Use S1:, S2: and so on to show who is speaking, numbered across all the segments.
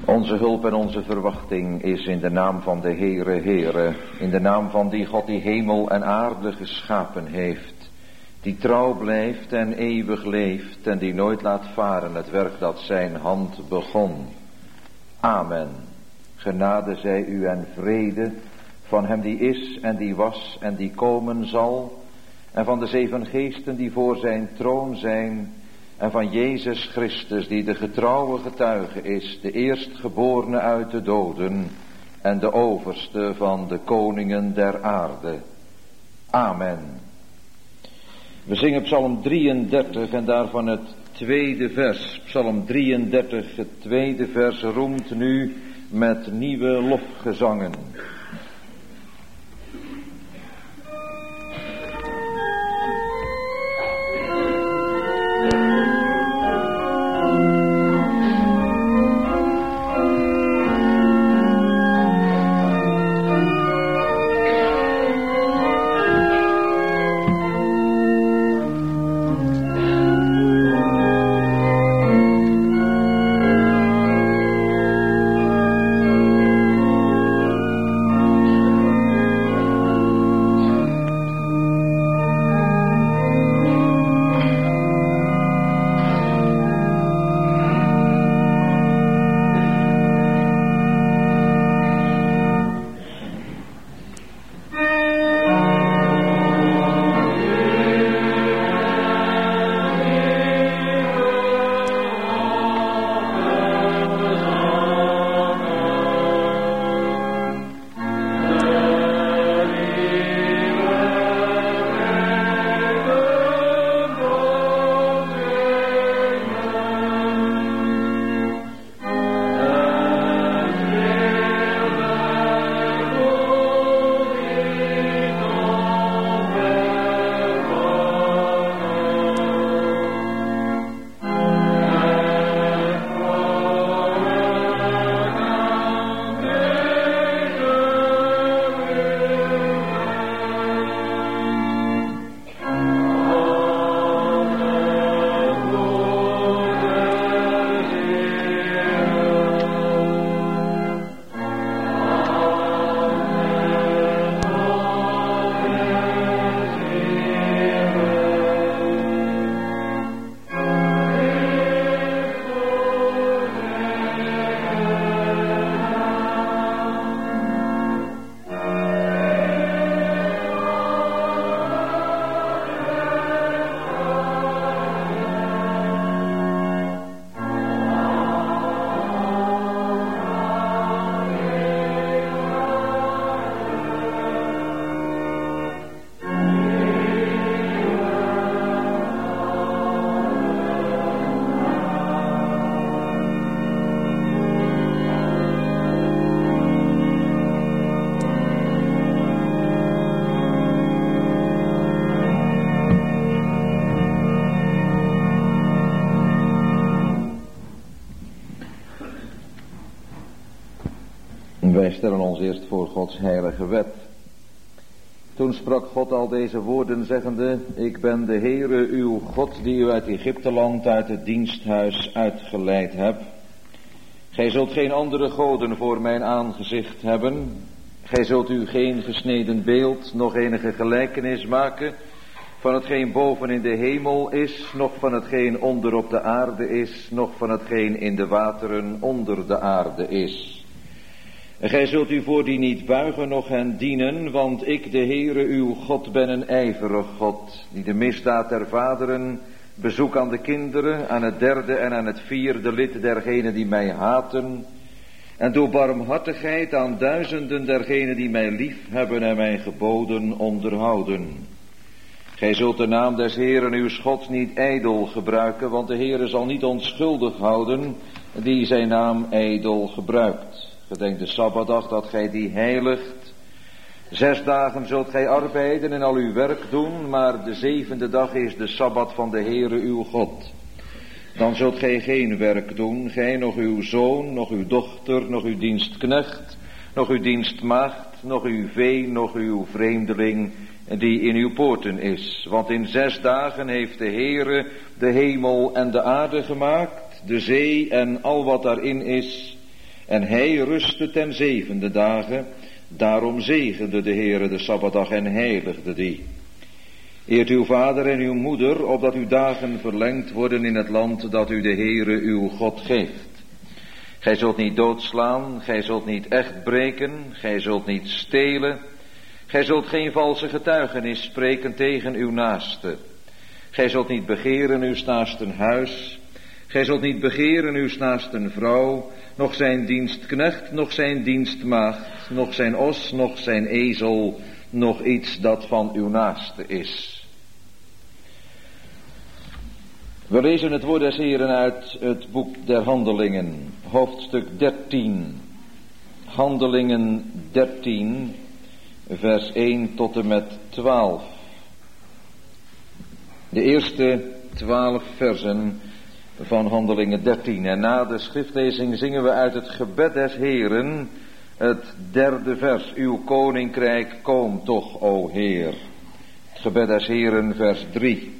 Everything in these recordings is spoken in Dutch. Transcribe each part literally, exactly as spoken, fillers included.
S1: Onze hulp en onze verwachting is in de naam van de Heere, Heere, in de naam van die God die hemel en aarde geschapen heeft, die trouw blijft en eeuwig leeft en die nooit laat varen het werk dat zijn hand begon. Amen. Genade zij u en vrede van hem die is en die was en die komen zal, en van de zeven geesten die voor zijn troon zijn, en van Jezus Christus die de getrouwe getuige is, de eerstgeborene uit de doden en de overste van de koningen der aarde. Amen. We zingen Psalm drieëndertig en daarvan het tweede vers. Psalm drieëndertig, het tweede vers, roemt nu met nieuwe lofgezangen. Wij stellen ons eerst voor Gods heilige wet. Toen sprak God al deze woorden zeggende: Ik ben de Heere uw God die u uit Egypteland, uit het diensthuis uitgeleid hebt. Gij zult geen andere goden voor mijn aangezicht hebben. Gij zult u geen gesneden beeld, nog enige gelijkenis maken van hetgeen boven in de hemel is, noch van hetgeen onder op de aarde is, noch van hetgeen in de wateren onder de aarde is. En gij zult u voor die niet buigen, noch hen dienen, want ik, de Heere uw God, ben een ijverig God, die de misdaad der vaderen bezoek aan de kinderen, aan het derde en aan het vierde lid dergenen die mij haten, en doe barmhartigheid aan duizenden dergenen die mij lief hebben en mijn geboden onderhouden. Gij zult de naam des Heeren uw Gods niet ijdel gebruiken, want de Heere zal niet onschuldig houden die zijn naam ijdel gebruikt. Gedenk de Sabbatdag dat gij die heiligt. Zes dagen zult gij arbeiden en al uw werk doen, maar de zevende dag is de Sabbat van de Heere uw God. Dan zult gij geen werk doen, gij, nog uw zoon, nog uw dochter, nog uw dienstknecht, nog uw dienstmaagd, nog uw vee, nog uw vreemdeling die in uw poorten is. Want in zes dagen heeft de Heere de hemel en de aarde gemaakt, de zee en al wat daarin is, En hij rustte ten zevende dagen, daarom zegende de Heere de Sabbatdag en heiligde die. Eert uw vader en uw moeder, opdat uw dagen verlengd worden in het land dat u de Heere uw God geeft. Gij zult niet doodslaan, gij zult niet echt breken, gij zult niet stelen, gij zult geen valse getuigenis spreken tegen uw naaste. Gij zult niet begeren uw naasten huis, gij zult niet begeren uw naasten vrouw, nog zijn dienstknecht, nog zijn dienstmaagd, nog zijn os, nog zijn ezel, nog iets dat van uw naaste is. We lezen het woord des Heeren uit het boek der Handelingen, hoofdstuk dertien. Handelingen dertien, vers één tot en met twaalf. De eerste twaalf versen van Handelingen dertien. En na de schriftlezing zingen we uit het gebed des Heeren het derde vers. Uw koninkrijk kom toch, o Heer. Het gebed des Heeren, vers drie.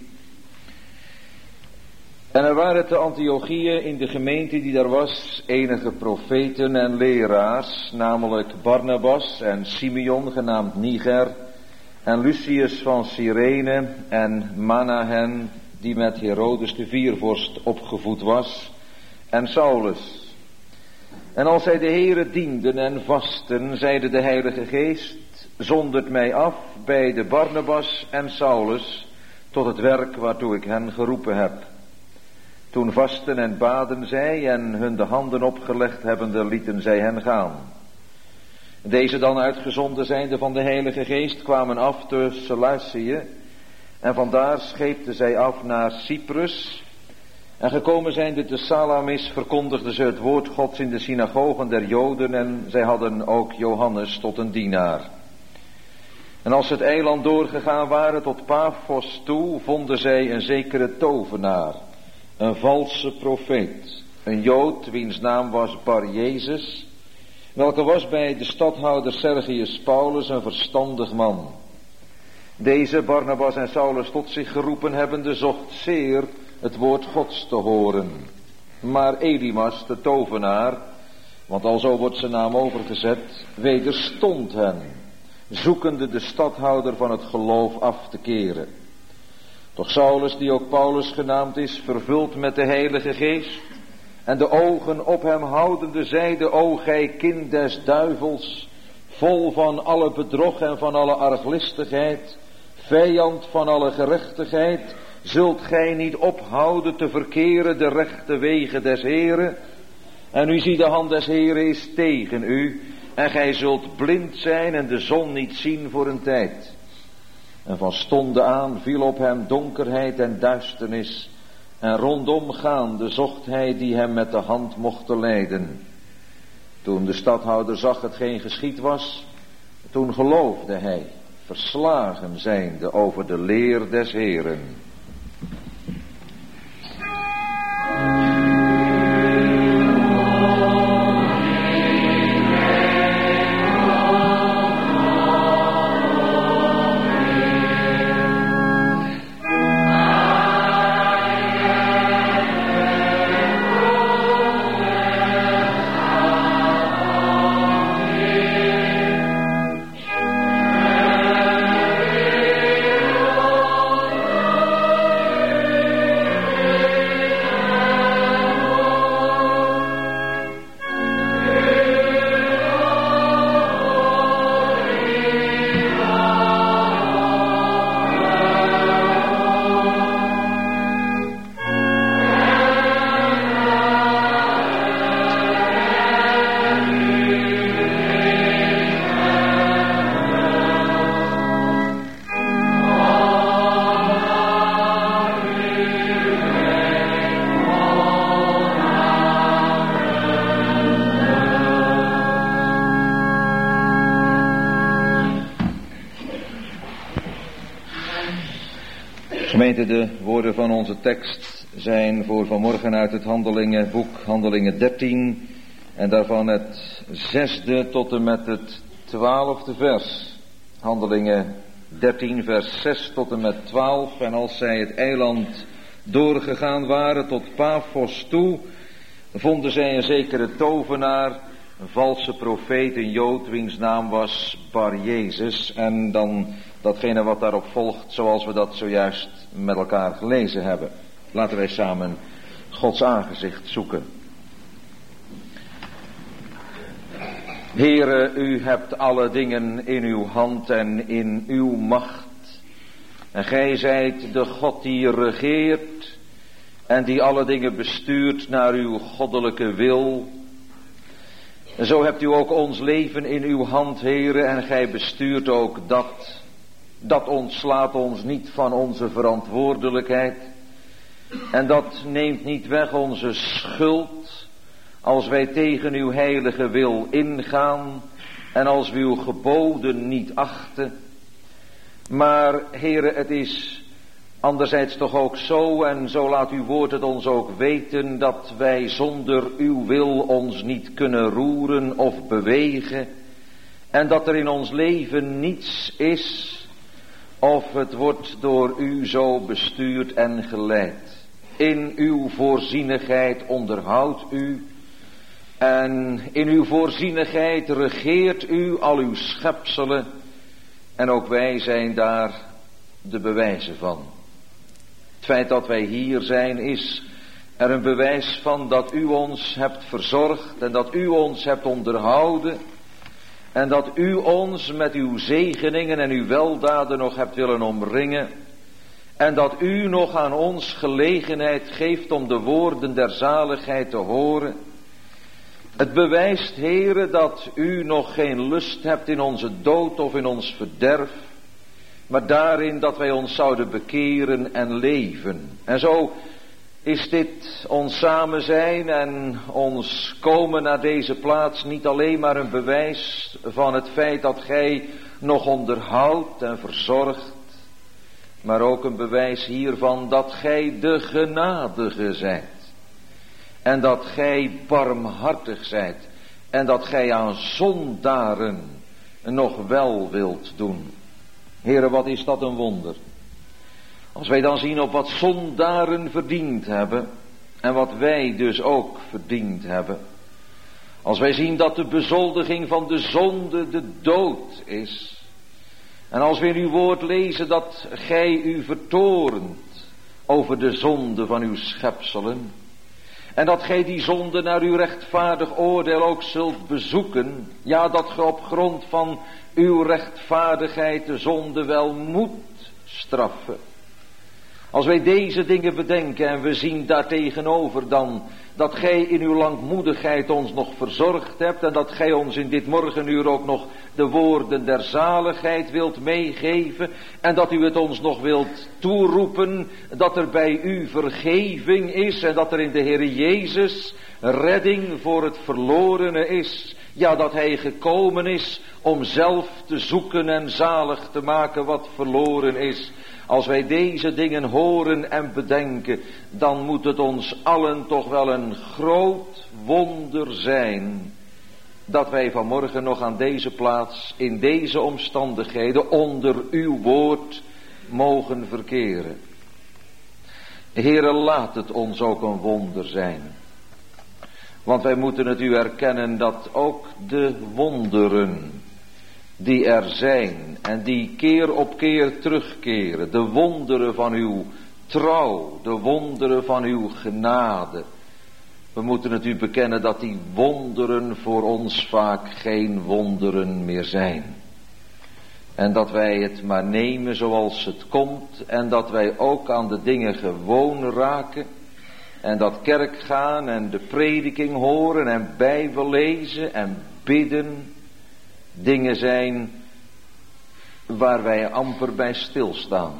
S1: En er waren te Antiochië in de gemeente die daar was enige profeten en leraars, namelijk Barnabas en Simeon genaamd Niger en Lucius van Cyrene en Manahen die met Herodes de viervorst opgevoed was en Saulus. En als zij de Heere dienden en vasten, zeide de Heilige Geest, zondert mij af bij de Barnabas en Saulus tot het werk waartoe ik hen geroepen heb. Toen vasten en baden zij en hun de handen opgelegd hebbende lieten zij hen gaan. Deze dan uitgezonden zijnde van de Heilige Geest kwamen af te Seleucië en vandaar scheepten zij af naar Cyprus. En gekomen zijnde te Salamis verkondigden ze het woord Gods in de synagogen der Joden en zij hadden ook Johannes tot een dienaar. En als ze het eiland doorgegaan waren tot Paphos toe, vonden zij een zekere tovenaar, een valse profeet, een Jood wiens naam was Bar-Jezus, welke was bij de stadhouder Sergius Paulus een verstandig man. Deze Barnabas en Saulus tot zich geroepen hebbende zocht zeer het woord Gods te horen. Maar Elimas, de tovenaar, want alzo wordt zijn naam overgezet, wederstond hen, zoekende de stadhouder van het geloof af te keren. Doch Saulus, die ook Paulus genaamd is, vervuld met de Heilige Geest, en de ogen op hem houdende, zeide, o gij kind des duivels, vol van alle bedrog en van alle arglistigheid, vijand van alle gerechtigheid, zult gij niet ophouden te verkeren de rechte wegen des Heren? En u ziet, de hand des Heren is tegen u, en gij zult blind zijn en de zon niet zien voor een tijd. En van stonden aan viel op hem donkerheid en duisternis, en rondom gaande zocht hij die hem met de hand mocht leiden. Toen de stadhouder zag hetgeen geschied was, toen geloofde hij, verslagen zijnde over de leer des Heren. Gemeente, de woorden van onze tekst zijn voor vanmorgen uit het Handelingenboek, Handelingen dertien, en daarvan het zesde tot en met het twaalfde vers. Handelingen dertien, vers zes tot en met twaalf. En als zij het eiland doorgegaan waren tot Paphos toe, vonden zij een zekere tovenaar, een valse profeet, een Jood, wiens naam was Bar Jezus. En dan datgene wat daarop volgt, zoals we dat zojuist met elkaar gelezen hebben. Laten wij samen Gods aangezicht zoeken. Heere, u hebt alle dingen in uw hand en in uw macht. En gij zijt de God die regeert en die alle dingen bestuurt naar uw goddelijke wil. En zo hebt u ook ons leven in uw hand, Heere, en gij bestuurt ook dat. Dat ontslaat ons niet van onze verantwoordelijkheid. En dat neemt niet weg onze schuld als wij tegen uw heilige wil ingaan en als we uw geboden niet achten. Maar, Heere, het is anderzijds toch ook zo, en zo laat uw woord het ons ook weten, dat wij zonder uw wil ons niet kunnen roeren of bewegen. En dat er in ons leven niets is, of het wordt door u zo bestuurd en geleid. In uw voorzienigheid onderhoudt u, en in uw voorzienigheid regeert u al uw schepselen, en ook wij zijn daar de bewijzen van. Het feit dat wij hier zijn is er een bewijs van dat u ons hebt verzorgd en dat u ons hebt onderhouden. En dat u ons met uw zegeningen en uw weldaden nog hebt willen omringen. En dat u nog aan ons gelegenheid geeft om de woorden der zaligheid te horen. Het bewijst, Heere, dat u nog geen lust hebt in onze dood of in ons verderf. Maar daarin dat wij ons zouden bekeren en leven. En zo is dit ons samen zijn en ons komen naar deze plaats niet alleen maar een bewijs van het feit dat gij nog onderhoudt en verzorgt. Maar ook een bewijs hiervan dat gij de genadige zijt. En dat gij barmhartig zijt. En dat gij aan zondaren nog wel wilt doen. Heere, wat is dat een wonder. Als wij dan zien op wat zondaren verdiend hebben. En wat wij dus ook verdiend hebben. Als wij zien dat de bezoldiging van de zonde de dood is. En als we in uw woord lezen dat gij u vertorent over de zonde van uw schepselen. En dat gij die zonde naar uw rechtvaardig oordeel ook zult bezoeken. Ja, dat ge op grond van uw rechtvaardigheid de zonde wel moet straffen. Als wij deze dingen bedenken en we zien daartegenover dan dat gij in uw langmoedigheid ons nog verzorgd hebt en dat gij ons in dit morgenuur ook nog de woorden der zaligheid wilt meegeven en dat u het ons nog wilt toeroepen dat er bij u vergeving is en dat er in de Heere Jezus redding voor het verlorene is. Ja, dat hij gekomen is om zelf te zoeken en zalig te maken wat verloren is. Als wij deze dingen horen en bedenken, dan moet het ons allen toch wel een groot wonder zijn dat wij vanmorgen nog aan deze plaats, in deze omstandigheden, onder uw woord mogen verkeren. Heere, laat het ons ook een wonder zijn. Want wij moeten het u erkennen dat ook de wonderen die er zijn en die keer op keer terugkeren, de wonderen van uw trouw, de wonderen van uw genade. We moeten het u bekennen dat die wonderen voor ons vaak geen wonderen meer zijn. En dat wij het maar nemen zoals het komt en dat wij ook aan de dingen gewoon raken. En dat kerk gaan en de prediking horen en Bijbel lezen en bidden dingen zijn waar wij amper bij stilstaan.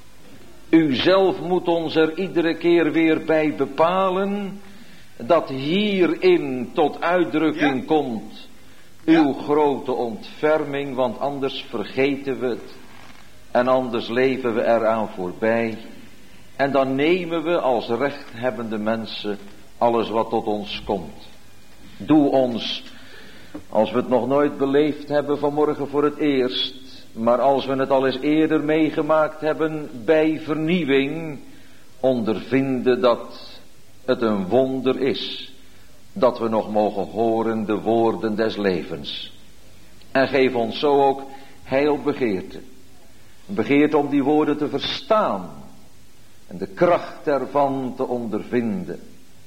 S1: U zelf moet ons er iedere keer weer bij bepalen dat hierin tot uitdrukking ja. komt uw ja. grote ontferming, want anders vergeten we het en anders leven we eraan voorbij. En dan nemen we als rechthebbende mensen alles wat tot ons komt. Doe ons, als we het nog nooit beleefd hebben vanmorgen voor het eerst, maar als we het al eens eerder meegemaakt hebben bij vernieuwing, ondervinden dat het een wonder is dat we nog mogen horen de woorden des levens. En geef ons zo ook heilbegeerte. Begeerte om die woorden te verstaan en de kracht ervan te ondervinden.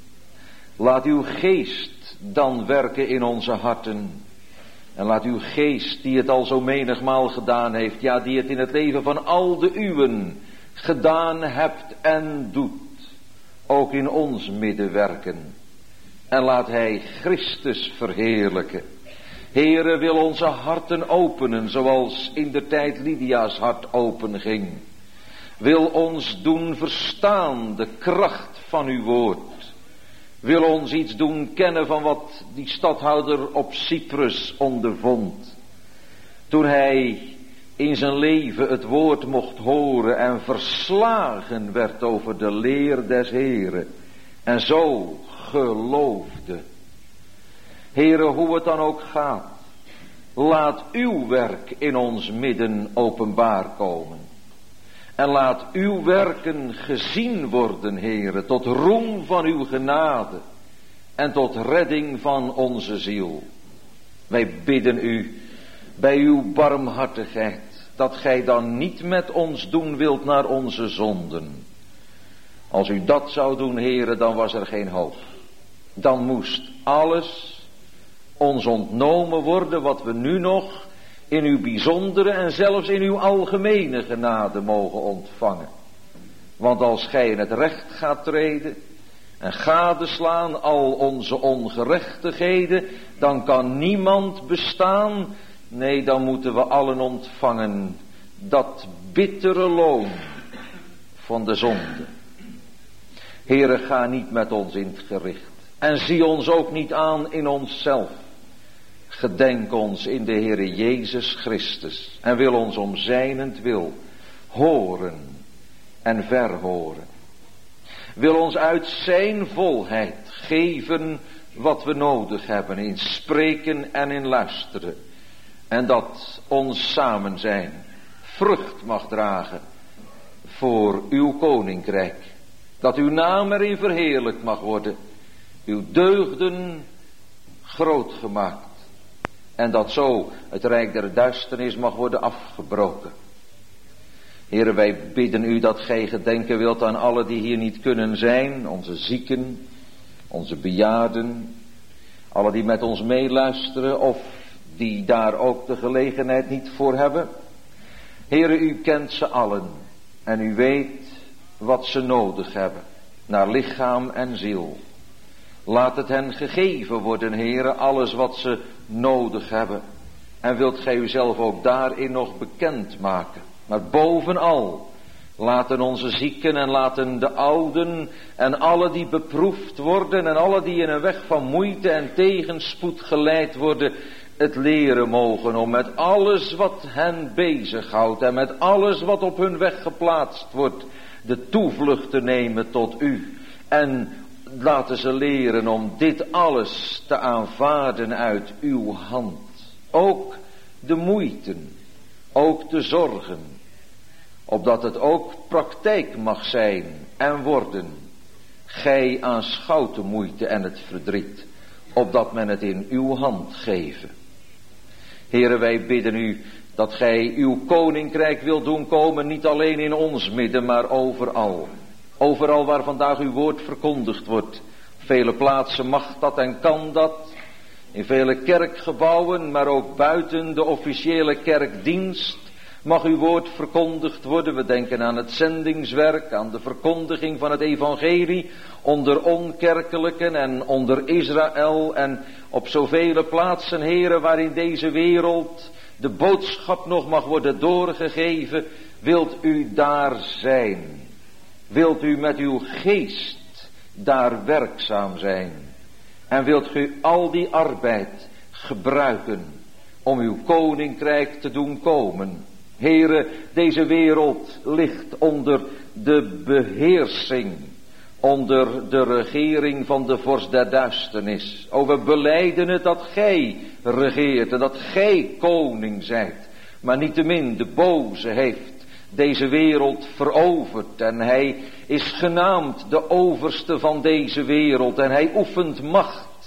S1: Laat uw geest dan werken in onze harten. En laat uw geest, die het al zo menigmaal gedaan heeft, ja, die het in het leven van al de uwen gedaan hebt en doet, ook in ons midden werken. En laat hij Christus verheerlijken. Heere, wil onze harten openen, zoals in de tijd Lydia's hart open ging. Wil ons doen verstaan de kracht van uw woord. Wil ons iets doen kennen van wat die stadhouder op Cyprus ondervond. Toen hij in zijn leven het woord mocht horen en verslagen werd over de leer des Heren. En zo geloofde. Heere, hoe het dan ook gaat, laat uw werk in ons midden openbaar komen. En laat uw werken gezien worden, Heere, tot roem van uw genade en tot redding van onze ziel. Wij bidden u bij uw barmhartigheid dat gij dan niet met ons doen wilt naar onze zonden. Als u dat zou doen, Heere, dan was er geen hoop. Dan moest alles ons ontnomen worden wat we nu nog in uw bijzondere en zelfs in uw algemene genade mogen ontvangen. Want als gij in het recht gaat treden en gadeslaan al onze ongerechtigheden, dan kan niemand bestaan. Nee, dan moeten we allen ontvangen dat bittere loon van de zonde. Heere, ga niet met ons in het gericht. En zie ons ook niet aan in onszelf. Gedenk ons in de Heere Jezus Christus. En wil ons om zijnentwil horen en verhoren. Wil ons uit zijn volheid geven wat we nodig hebben in spreken en in luisteren. En dat ons samen zijn vrucht mag dragen voor uw koninkrijk. Dat uw naam erin verheerlijkt mag worden. Uw deugden groot gemaakt. En dat zo het rijk der duisternis mag worden afgebroken. Heere, wij bidden u dat gij gedenken wilt aan alle die hier niet kunnen zijn. Onze zieken, onze bejaarden. Alle die met ons meeluisteren of die daar ook de gelegenheid niet voor hebben. Heere, u kent ze allen. En u weet wat ze nodig hebben. Naar lichaam en ziel. Laat het hen gegeven worden, Heere, alles wat ze nodig hebben. En wilt gij uzelf ook daarin nog bekend maken. Maar bovenal, laten onze zieken en laten de ouden en alle die beproefd worden en alle die in een weg van moeite en tegenspoed geleid worden, het leren mogen om met alles wat hen bezighoudt en met alles wat op hun weg geplaatst wordt, de toevlucht te nemen tot u. En laten ze leren om dit alles te aanvaarden uit uw hand. Ook de moeiten, ook de zorgen. Opdat het ook praktijk mag zijn en worden. Gij aanschouwt de moeite en het verdriet. Opdat men het in uw hand geven. Heere, wij bidden u dat gij uw koninkrijk wilt doen komen. Niet alleen in ons midden, maar overal. Overal waar vandaag uw woord verkondigd wordt. Op vele plaatsen mag dat en kan dat. In vele kerkgebouwen, maar ook buiten de officiële kerkdienst mag uw woord verkondigd worden. We denken aan het zendingswerk, aan de verkondiging van het evangelie onder onkerkelijken en onder Israël en op zoveel plaatsen, Heere, waar in deze wereld de boodschap nog mag worden doorgegeven. Wilt u daar zijn? Wilt u met uw geest daar werkzaam zijn? En wilt u al die arbeid gebruiken om uw koninkrijk te doen komen? Heere, deze wereld ligt onder de beheersing, onder de regering van de vorst der duisternis. O, we belijden het dat gij regeert en dat gij koning zijt. Maar niettemin, de boze heeft deze wereld veroverd en hij is genaamd de overste van deze wereld en hij oefent macht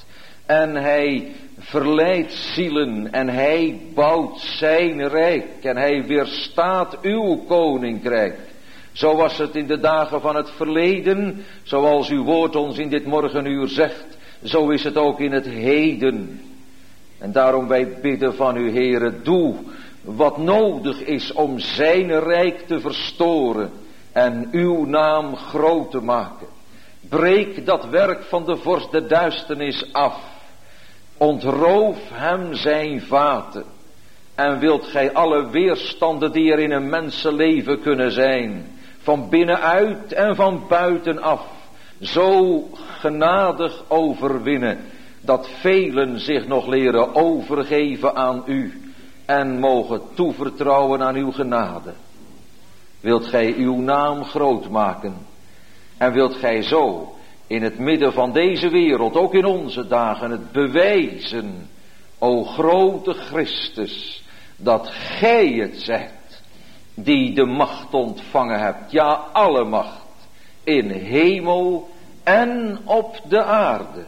S1: En hij verleidt zielen en hij bouwt zijn rijk en hij weerstaat uw koninkrijk. Zo was het in de dagen van het verleden, zoals uw woord ons in dit morgenuur zegt, zo is het ook in het heden. En daarom wij bidden van u, Heere, doe wat nodig is om zijn rijk te verstoren en uw naam groot te maken. Breek dat werk van de vorst der duisternis af. Ontroof hem zijn vaten. En wilt gij alle weerstanden die er in een mensenleven kunnen zijn, van binnenuit en van buitenaf, zo genadig overwinnen, dat velen zich nog leren overgeven aan u en mogen toevertrouwen aan uw genade. Wilt gij uw naam groot maken en wilt gij zo in het midden van deze wereld, ook in onze dagen, het bewijzen, o grote Christus, dat gij het zijt die de macht ontvangen hebt, ja alle macht, in hemel en op de aarde.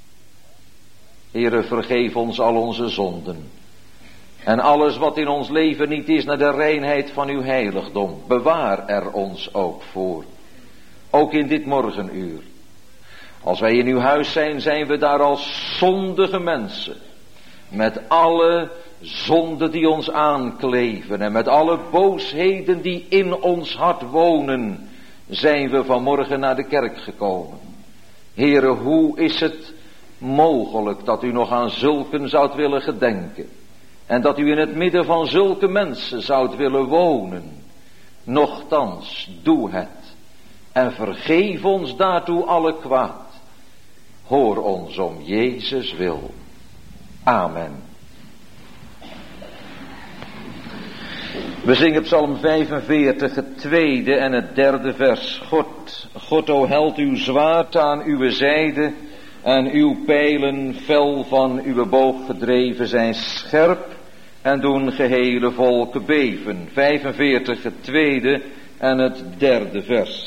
S1: Heere, vergeef ons al onze zonden en alles wat in ons leven niet is naar de reinheid van uw heiligdom. Bewaar er ons ook voor, ook in dit morgenuur. Als wij in uw huis zijn, zijn we daar als zondige mensen, met alle zonden die ons aankleven en met alle boosheden die in ons hart wonen, zijn we vanmorgen naar de kerk gekomen. Heere, hoe is het mogelijk dat u nog aan zulken zoudt willen gedenken en dat u in het midden van zulke mensen zoudt willen wonen? Nochtans, doe het en vergeef ons daartoe alle kwaad. Hoor ons om Jezus wil. Amen. We zingen Psalm vijfenveertig, het tweede en het derde vers. God, God, o held, uw zwaard aan uw zijde en uw pijlen fel van uw boog gedreven zijn scherp en doen gehele volken beven. vijfenveertig, het tweede en het derde vers.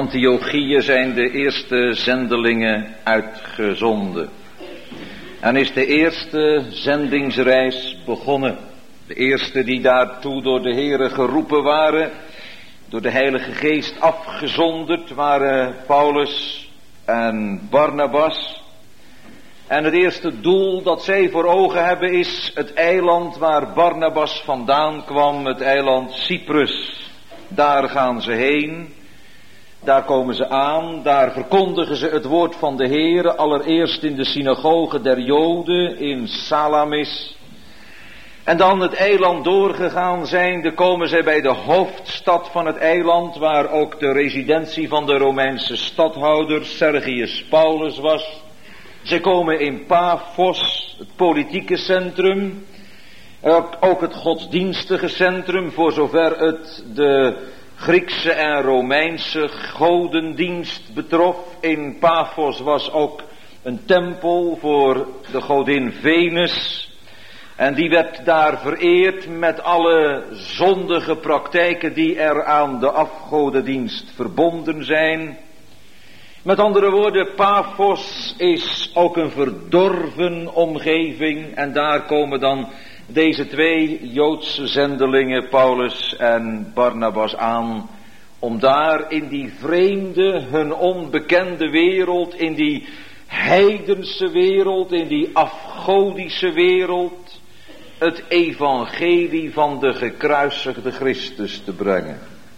S1: Antiochië zijn de eerste zendelingen uitgezonden. En is de eerste zendingsreis begonnen. De eerste die daartoe door de Heere geroepen waren, door de Heilige Geest afgezonderd, waren Paulus en Barnabas. En het eerste doel dat zij voor ogen hebben is het eiland waar Barnabas vandaan kwam, het eiland Cyprus. Daar gaan ze heen, daar komen ze aan, daar verkondigen ze het woord van de Heere, allereerst in de synagoge der Joden in Salamis. En dan het eiland doorgegaan zijnde komen zij bij de hoofdstad van het eiland, waar ook de residentie van de Romeinse stadhouder Sergius Paulus was. Zij komen in Paphos, het politieke centrum, ook, ook het godsdienstige centrum, voor zover het de Griekse en Romeinse godendienst betrof. In Paphos was ook een tempel voor de godin Venus. En die werd daar vereerd met alle zondige praktijken die er aan de afgodendienst verbonden zijn. Met andere woorden, Paphos is ook een verdorven omgeving. En daar komen dan deze twee Joodse zendelingen, Paulus en Barnabas, aan. Om daar in die vreemde, hun onbekende wereld, in die heidense wereld, in die afgodische wereld, het evangelie van de gekruisigde Christus te brengen.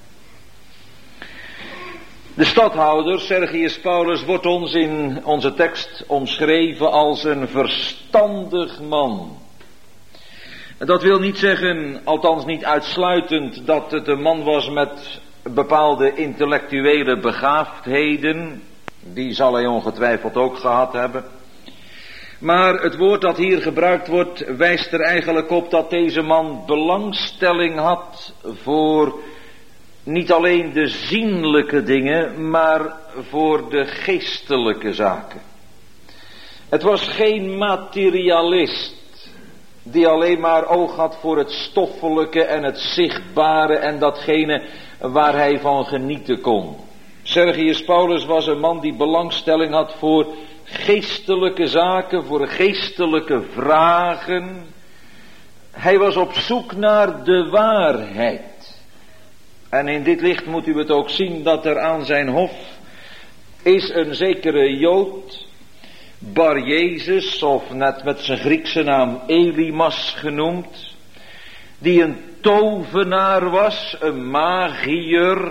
S1: De stadhouder Sergius Paulus wordt ons in onze tekst omschreven als een verstandig man. Dat wil niet zeggen, althans niet uitsluitend, dat het een man was met bepaalde intellectuele begaafdheden. Die zal hij ongetwijfeld ook gehad hebben. Maar het woord dat hier gebruikt wordt wijst er eigenlijk op dat deze man belangstelling had voor niet alleen de zienlijke dingen, maar voor de geestelijke zaken. Het was geen materialist die alleen maar oog had voor het stoffelijke en het zichtbare en datgene waar hij van genieten kon. Sergius Paulus was een man die belangstelling had voor geestelijke zaken, voor geestelijke vragen. Hij was op zoek naar de waarheid. En in dit licht moet u het ook zien dat er aan zijn hof is een zekere Jood, Bar Jezus, of net met zijn Griekse naam Elimas genoemd, die een tovenaar was, een magiër.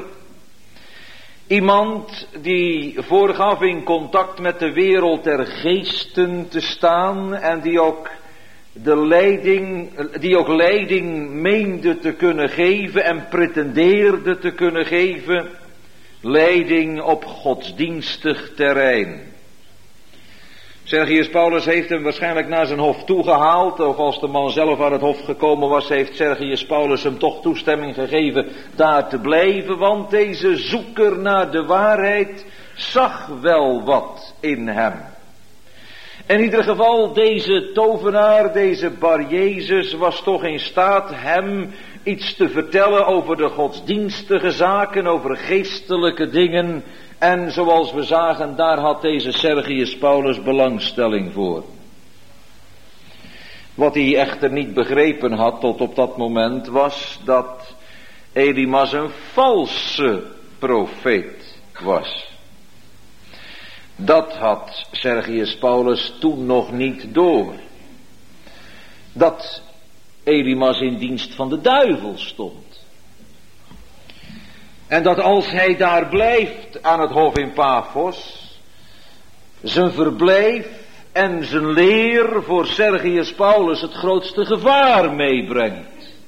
S1: Iemand die voorgaf in contact met de wereld der geesten te staan en die ook de leiding, die ook leiding meende te kunnen geven en pretendeerde te kunnen geven, leiding op godsdienstig terrein. Sergius Paulus heeft hem waarschijnlijk naar zijn hof toegehaald, of als de man zelf aan het hof gekomen was, heeft Sergius Paulus hem toch toestemming gegeven daar te blijven, want deze zoeker naar de waarheid zag wel wat in hem. In ieder geval, deze tovenaar, deze Bar Jezus, was toch in staat hem iets te vertellen over de godsdienstige zaken, over geestelijke dingen. En zoals we zagen, daar had deze Sergius Paulus belangstelling voor. Wat hij echter niet begrepen had tot op dat moment was dat Elimas een valse profeet was. Dat had Sergius Paulus toen nog niet door. Dat Elimas in dienst van de duivel stond. En dat als hij daar blijft aan het hof in Paphos, zijn verblijf en zijn leer voor Sergius Paulus het grootste gevaar meebrengt.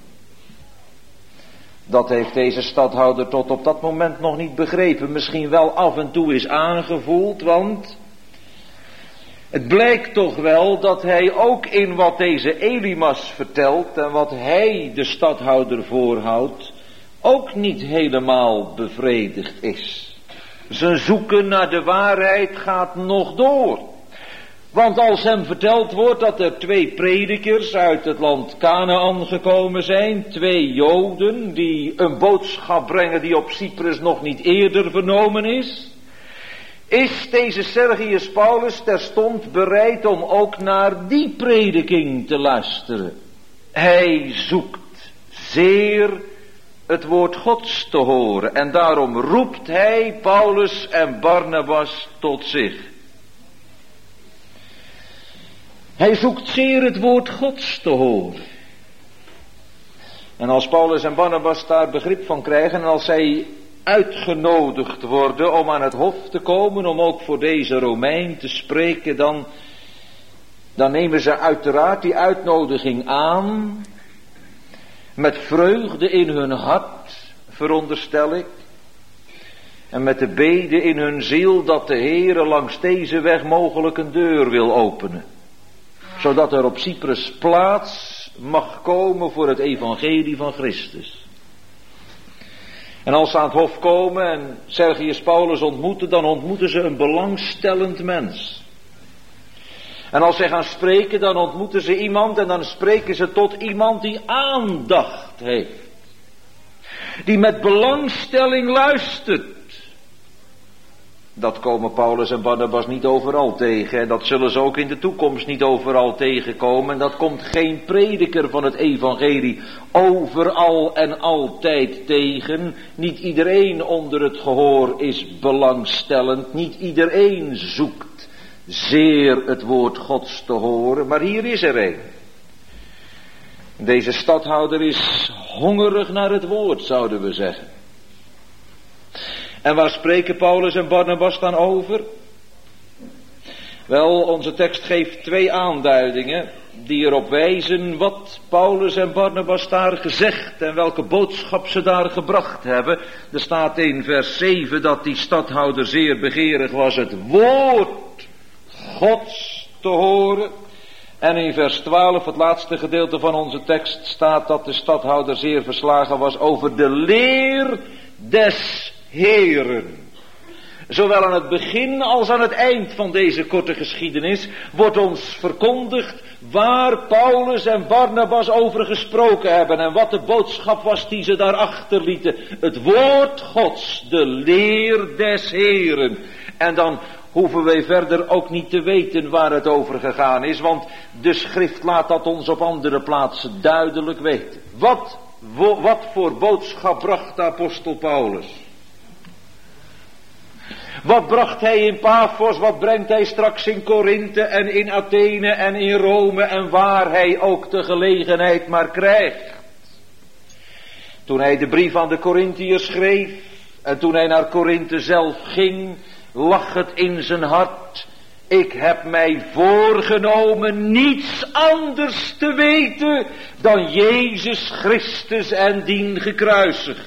S1: Dat heeft deze stadhouder tot op dat moment nog niet begrepen. Misschien wel af en toe is aangevoeld, want het blijkt toch wel dat hij ook in wat deze Elimas vertelt en wat hij de stadhouder voorhoudt, ook niet helemaal bevredigd is. Zijn zoeken naar de waarheid gaat nog door. Want als hem verteld wordt dat er twee predikers uit het land Kanaan gekomen zijn, twee Joden die een boodschap brengen die op Cyprus nog niet eerder vernomen is, is deze Sergius Paulus terstond bereid om ook naar die prediking te luisteren. Hij zoekt zeer het woord Gods te horen en daarom roept hij Paulus en Barnabas tot zich. Hij zoekt zeer het woord Gods te horen. En als Paulus en Barnabas daar begrip van krijgen en als zij uitgenodigd worden om aan het hof te komen, om ook voor deze Romein te spreken, dan, dan nemen ze uiteraard die uitnodiging aan, met vreugde in hun hart, veronderstel ik, en met de bede in hun ziel dat de Heere langs deze weg mogelijk een deur wil openen, zodat er op Cyprus plaats mag komen voor het evangelie van Christus. En als ze aan het hof komen en Sergius Paulus ontmoeten, dan ontmoeten ze een belangstellend mens. En als zij gaan spreken, dan ontmoeten ze iemand en dan spreken ze tot iemand die aandacht heeft. Die met belangstelling luistert. Dat komen Paulus en Barnabas niet overal tegen. En dat zullen ze ook in de toekomst niet overal tegenkomen. En dat komt geen prediker van het evangelie overal en altijd tegen. Niet iedereen onder het gehoor is belangstellend. Niet iedereen zoekt zeer het woord Gods te horen. Maar hier is er een. Deze stadhouder is hongerig naar het woord, zouden we zeggen. En waar spreken Paulus en Barnabas dan over? Wel, onze tekst geeft twee aanduidingen die erop wijzen wat Paulus en Barnabas daar gezegd en welke boodschap ze daar gebracht hebben. Er staat in vers zeven dat die stadhouder zeer begeerig was het woord Gods te horen. En in vers twaalf, het laatste gedeelte van onze tekst, staat dat de stadhouder zeer verslagen was over de leer des Heeren. Zowel aan het begin als aan het eind van deze korte geschiedenis wordt ons verkondigd waar Paulus en Barnabas over gesproken hebben en wat de boodschap was die ze daarachter lieten. Het woord Gods, de leer des Heeren. En dan hoeven wij verder ook niet te weten waar het over gegaan is, want de schrift laat dat ons op andere plaatsen duidelijk weten. Wat, wo, wat voor boodschap bracht de apostel Paulus? Wat bracht hij in Paphos, wat brengt hij straks in Korinthe en in Athene en in Rome en waar hij ook de gelegenheid maar krijgt. Toen hij de brief aan de Korinthiërs schreef en toen hij naar Korinthe zelf ging, lag het in zijn hart: ik heb mij voorgenomen niets anders te weten dan Jezus Christus en dien gekruisigd.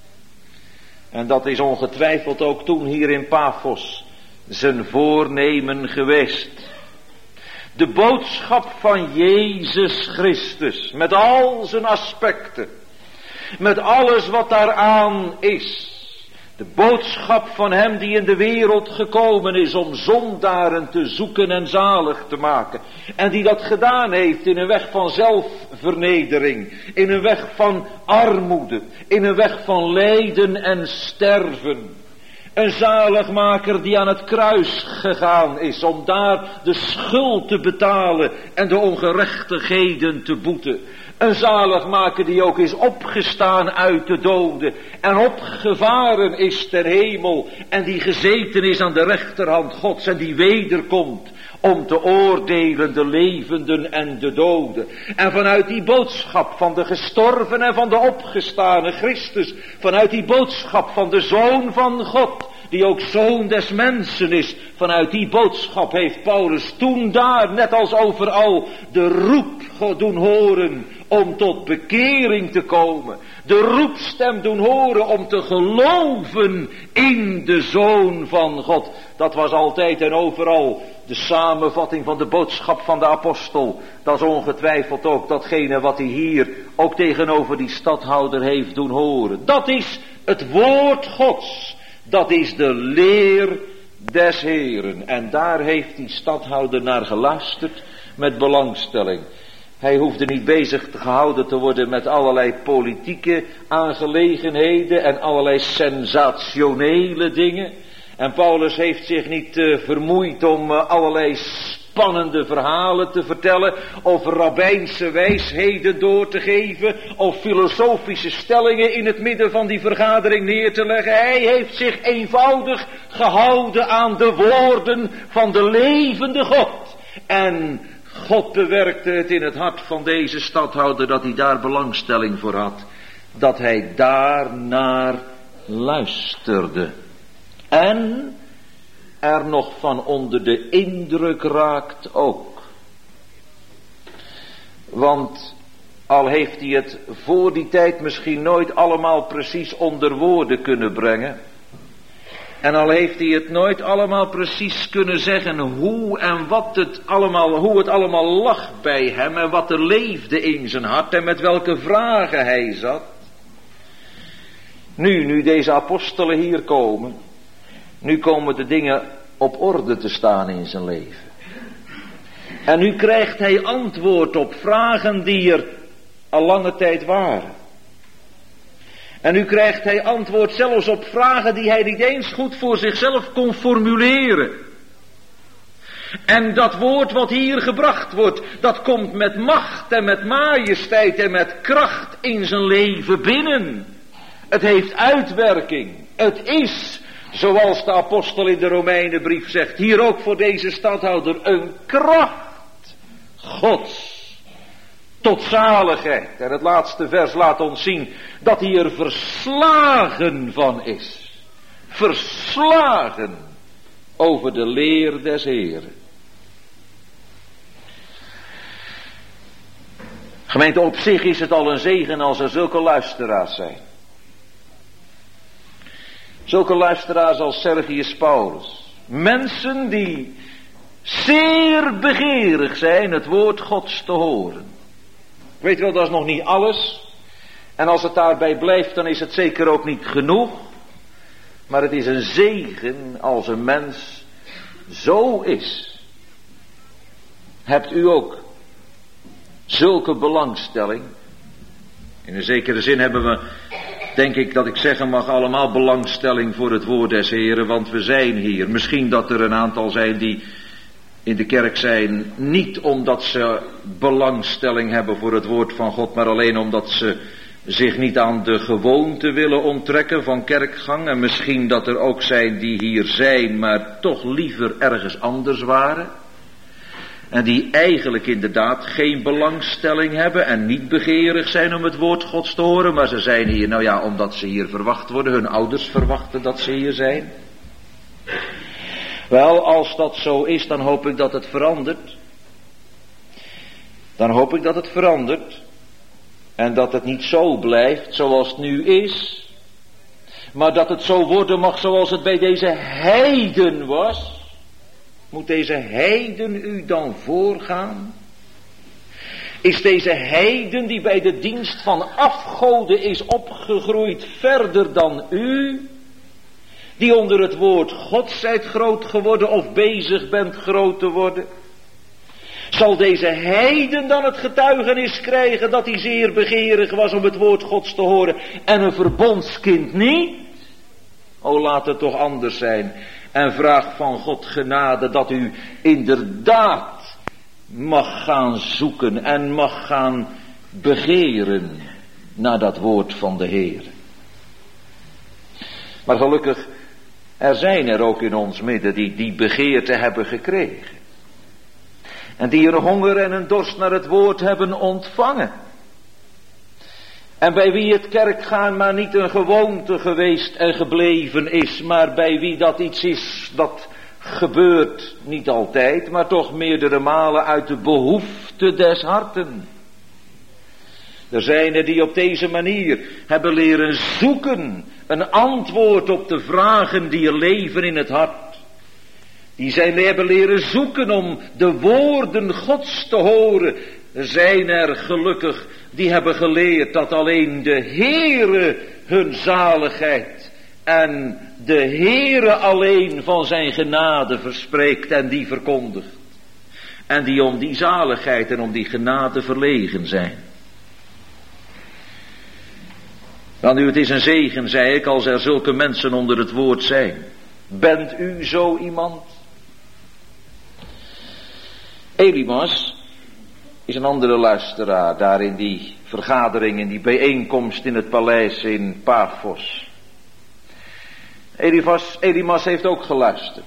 S1: En dat is ongetwijfeld ook toen hier in Paphos zijn voornemen geweest. De boodschap van Jezus Christus, met al zijn aspecten, met alles wat daaraan is. De boodschap van hem die in de wereld gekomen is om zondaren te zoeken en zalig te maken. En die dat gedaan heeft in een weg van zelfvernedering, in een weg van armoede, in een weg van lijden en sterven. Een zaligmaker die aan het kruis gegaan is om daar de schuld te betalen en de ongerechtigheden te boeten. Een zaligmaker die ook is opgestaan uit de doden en opgevaren is ter hemel en die gezeten is aan de rechterhand Gods en die wederkomt om te oordelen de levenden en de doden. En vanuit die boodschap van de gestorven en van de opgestane Christus, vanuit die boodschap van de Zoon van God, die ook Zoon des mensen is, vanuit die boodschap heeft Paulus toen daar, net als overal, de roep doen horen om tot bekering te komen. De roepstem doen horen om te geloven in de Zoon van God. Dat was altijd en overal de samenvatting van de boodschap van de apostel. Dat is ongetwijfeld ook datgene wat hij hier ook tegenover die stadhouder heeft doen horen. Dat is het woord Gods. Dat is de leer des Heeren. En daar heeft die stadhouder naar geluisterd met belangstelling. Hij hoefde niet bezig gehouden te worden met allerlei politieke aangelegenheden en allerlei sensationele dingen. En Paulus heeft zich niet uh, vermoeid om uh, allerlei spannende verhalen te vertellen, of rabbijnse wijsheden door te geven, of filosofische stellingen in het midden van die vergadering neer te leggen. Hij heeft zich eenvoudig gehouden aan de woorden van de levende God. En God bewerkte het in het hart van deze stadhouder dat hij daar belangstelling voor had. Dat hij daarnaar luisterde. En er nog van onder de indruk raakt ook. Want al heeft hij het voor die tijd misschien nooit allemaal precies onder woorden kunnen brengen. En al heeft hij het nooit allemaal precies kunnen zeggen hoe en wat het allemaal, hoe het allemaal lag bij hem en wat er leefde in zijn hart en met welke vragen hij zat. Nu, nu deze apostelen hier komen, nu komen de dingen op orde te staan in zijn leven. En nu krijgt hij antwoord op vragen die er al lange tijd waren. En nu krijgt hij antwoord zelfs op vragen die hij niet eens goed voor zichzelf kon formuleren. En dat woord wat hier gebracht wordt, dat komt met macht en met majesteit en met kracht in zijn leven binnen. Het heeft uitwerking. Het is, zoals de apostel in de Romeinenbrief zegt, hier ook voor deze stadhouder, een kracht Gods. Tot zaligheid. En het laatste vers laat ons zien dat hij er verslagen van is. Verslagen over de leer des Heeren. Gemeente, op zich is het al een zegen als er zulke luisteraars zijn. Zulke luisteraars als Sergius Paulus. Mensen die zeer begeerig zijn het woord Gods te horen. Ik weet wel, dat is nog niet alles. En als het daarbij blijft, dan is het zeker ook niet genoeg. Maar het is een zegen als een mens zo is. Hebt u ook zulke belangstelling? In een zekere zin hebben we, denk ik dat ik zeggen mag, allemaal belangstelling voor het woord des Heren. Want we zijn hier. Misschien dat er een aantal zijn die in de kerk zijn, niet omdat ze belangstelling hebben voor het woord van God, maar alleen omdat ze zich niet aan de gewoonte willen onttrekken van kerkgang. En misschien dat er ook zijn die hier zijn, maar toch liever ergens anders waren. En die eigenlijk inderdaad geen belangstelling hebben en niet begeerig zijn om het woord Gods te horen. Maar ze zijn hier, nou ja, omdat ze hier verwacht worden. Hun ouders verwachten dat ze hier zijn. Wel, als dat zo is, dan hoop ik dat het verandert. Dan hoop ik dat het verandert. En dat het niet zo blijft zoals het nu is. Maar dat het zo worden mag zoals het bij deze heiden was. Moet deze heiden u dan voorgaan? Is deze heiden die bij de dienst van afgoden is opgegroeid verder dan u? Die onder het woord God zijt groot geworden of bezig bent groot te worden? Zal deze heiden dan het getuigenis krijgen dat hij zeer begeerig was om het woord Gods te horen en een verbondskind niet? O, laat het toch anders zijn. En vraag van God genade dat u inderdaad mag gaan zoeken en mag gaan begeren naar dat woord van de Heer. Maar gelukkig, er zijn er ook in ons midden die die begeerte hebben gekregen. En die een honger en een dorst naar het woord hebben ontvangen. En bij wie het kerkgaan maar niet een gewoonte geweest en gebleven is, maar bij wie dat iets is dat gebeurt, niet altijd, maar toch meerdere malen uit de behoefte des harten. Er zijn er die op deze manier hebben leren zoeken, een antwoord op de vragen die er leven in het hart. Die zijn hebben leren zoeken om de woorden Gods te horen. Er zijn er gelukkig die hebben geleerd dat alleen de Heere hun zaligheid en de Heere alleen van zijn genade verspreekt en die verkondigt. En die om die zaligheid en om die genade verlegen zijn. Dan nu, het is een zegen, zei ik, als er zulke mensen onder het woord zijn. Bent u zo iemand? Elimas is een andere luisteraar daar in die vergadering, in die bijeenkomst in het paleis in Paphos. Elimas, Elimas heeft ook geluisterd.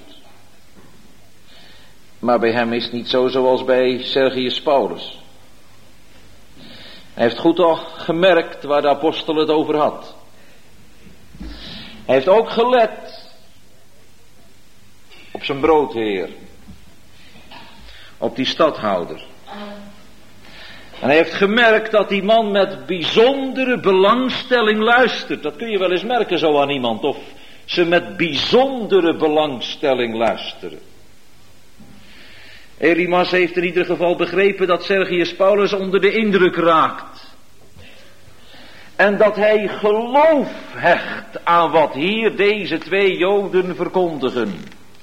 S1: Maar bij hem is het niet zo zoals bij Sergius Paulus. Hij heeft goed al gemerkt waar de apostel het over had. Hij heeft ook gelet op zijn broodheer. Op die stadhouder. En hij heeft gemerkt dat die man met bijzondere belangstelling luistert. Dat kun je wel eens merken zo aan iemand. Of ze met bijzondere belangstelling luisteren. Elimas heeft in ieder geval begrepen dat Sergius Paulus onder de indruk raakt. En dat hij geloof hecht aan wat hier deze twee Joden verkondigen.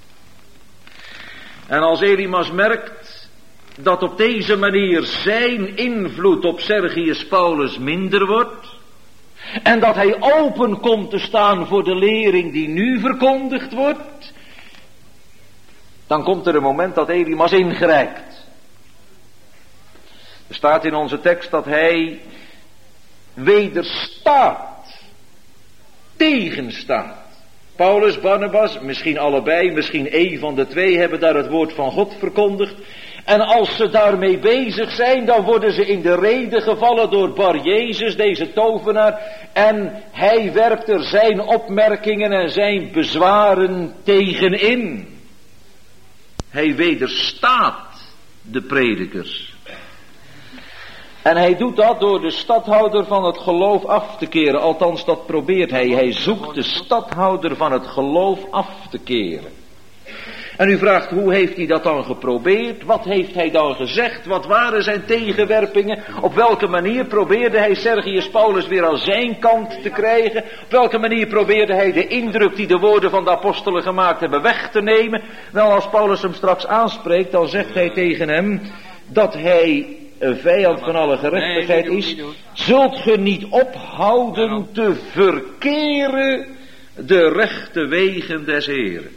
S1: En als Elimas merkt dat op deze manier zijn invloed op Sergius Paulus minder wordt. En dat hij open komt te staan voor de lering die nu verkondigd wordt. Dan komt er een moment dat Elimas ingrijpt. Er staat in onze tekst dat hij wederstaat. Tegenstaat. Paulus, Barnabas, misschien allebei, misschien één van de twee hebben daar het woord van God verkondigd. En als ze daarmee bezig zijn, dan worden ze in de rede gevallen door Bar Jezus, deze tovenaar. En hij werpt er zijn opmerkingen en zijn bezwaren tegenin. Hij wederstaat de predikers. En hij doet dat door de stadhouder van het geloof af te keren. Althans, dat probeert hij. Hij zoekt de stadhouder van het geloof af te keren. En u vraagt, hoe heeft hij dat dan geprobeerd? Wat heeft hij dan gezegd? Wat waren zijn tegenwerpingen? Op welke manier probeerde hij Sergius Paulus weer aan zijn kant te krijgen? Op welke manier probeerde hij de indruk die de woorden van de apostelen gemaakt hebben weg te nemen? Wel, als Paulus hem straks aanspreekt, dan zegt hij tegen hem dat hij een vijand van alle gerechtigheid is. Zult ge niet ophouden te verkeren de rechte wegen des Heren?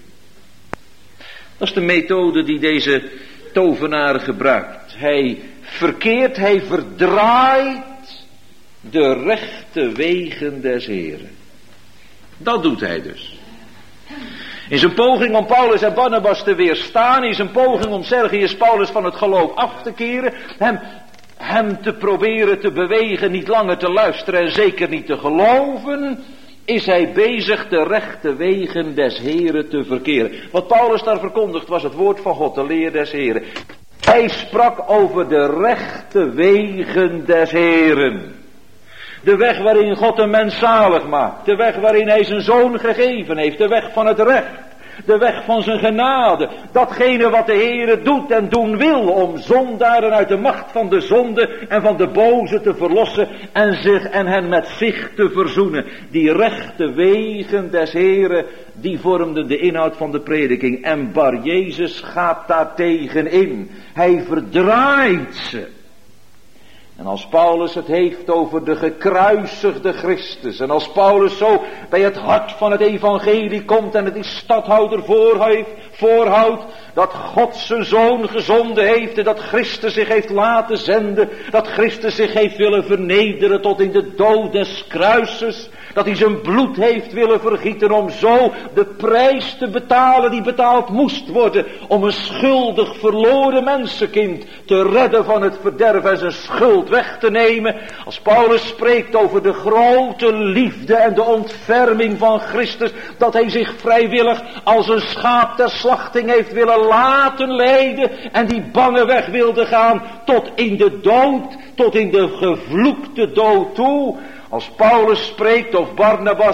S1: Dat is de methode die deze tovenaar gebruikt. Hij verkeert, hij verdraait de rechte wegen des Heren. Dat doet hij dus. In zijn poging om Paulus en Barnabas te weerstaan, in zijn poging om Sergius Paulus van het geloof af te keren, hem, hem te proberen te bewegen, niet langer te luisteren en zeker niet te geloven, is hij bezig de rechte wegen des Heren te verkeren. Wat Paulus daar verkondigt was het woord van God, de leer des Heren. Hij sprak over de rechte wegen des Heren. De weg waarin God een mens zalig maakt. De weg waarin hij zijn zoon gegeven heeft. De weg van het recht. De weg van zijn genade. Datgene wat de Heere doet en doen wil om zondaren uit de macht van de zonde en van de boze te verlossen en, zich, en hen met zich te verzoenen. Die rechte wegen des Heere, die vormden de inhoud van de prediking. En Bar Jezus gaat daar tegenin. Hij verdraait ze. En als Paulus het heeft over de gekruisigde Christus. En als Paulus zo bij het hart van het evangelie komt en het die stadhouder voorhoudt. Dat God zijn zoon gezonden heeft en dat Christus zich heeft laten zenden. Dat Christus zich heeft willen vernederen tot in de dood des kruises. Dat hij zijn bloed heeft willen vergieten om zo de prijs te betalen die betaald moest worden. Om een schuldig verloren mensenkind te redden van het verderf en zijn schuld weg te nemen. Als Paulus spreekt over de grote liefde en de ontferming van Christus. Dat hij zich vrijwillig als een schaap ter slachting heeft willen laten leiden. En die bange weg wilde gaan tot in de dood, tot in de gevloekte dood toe. Als Paulus spreekt of Barnabas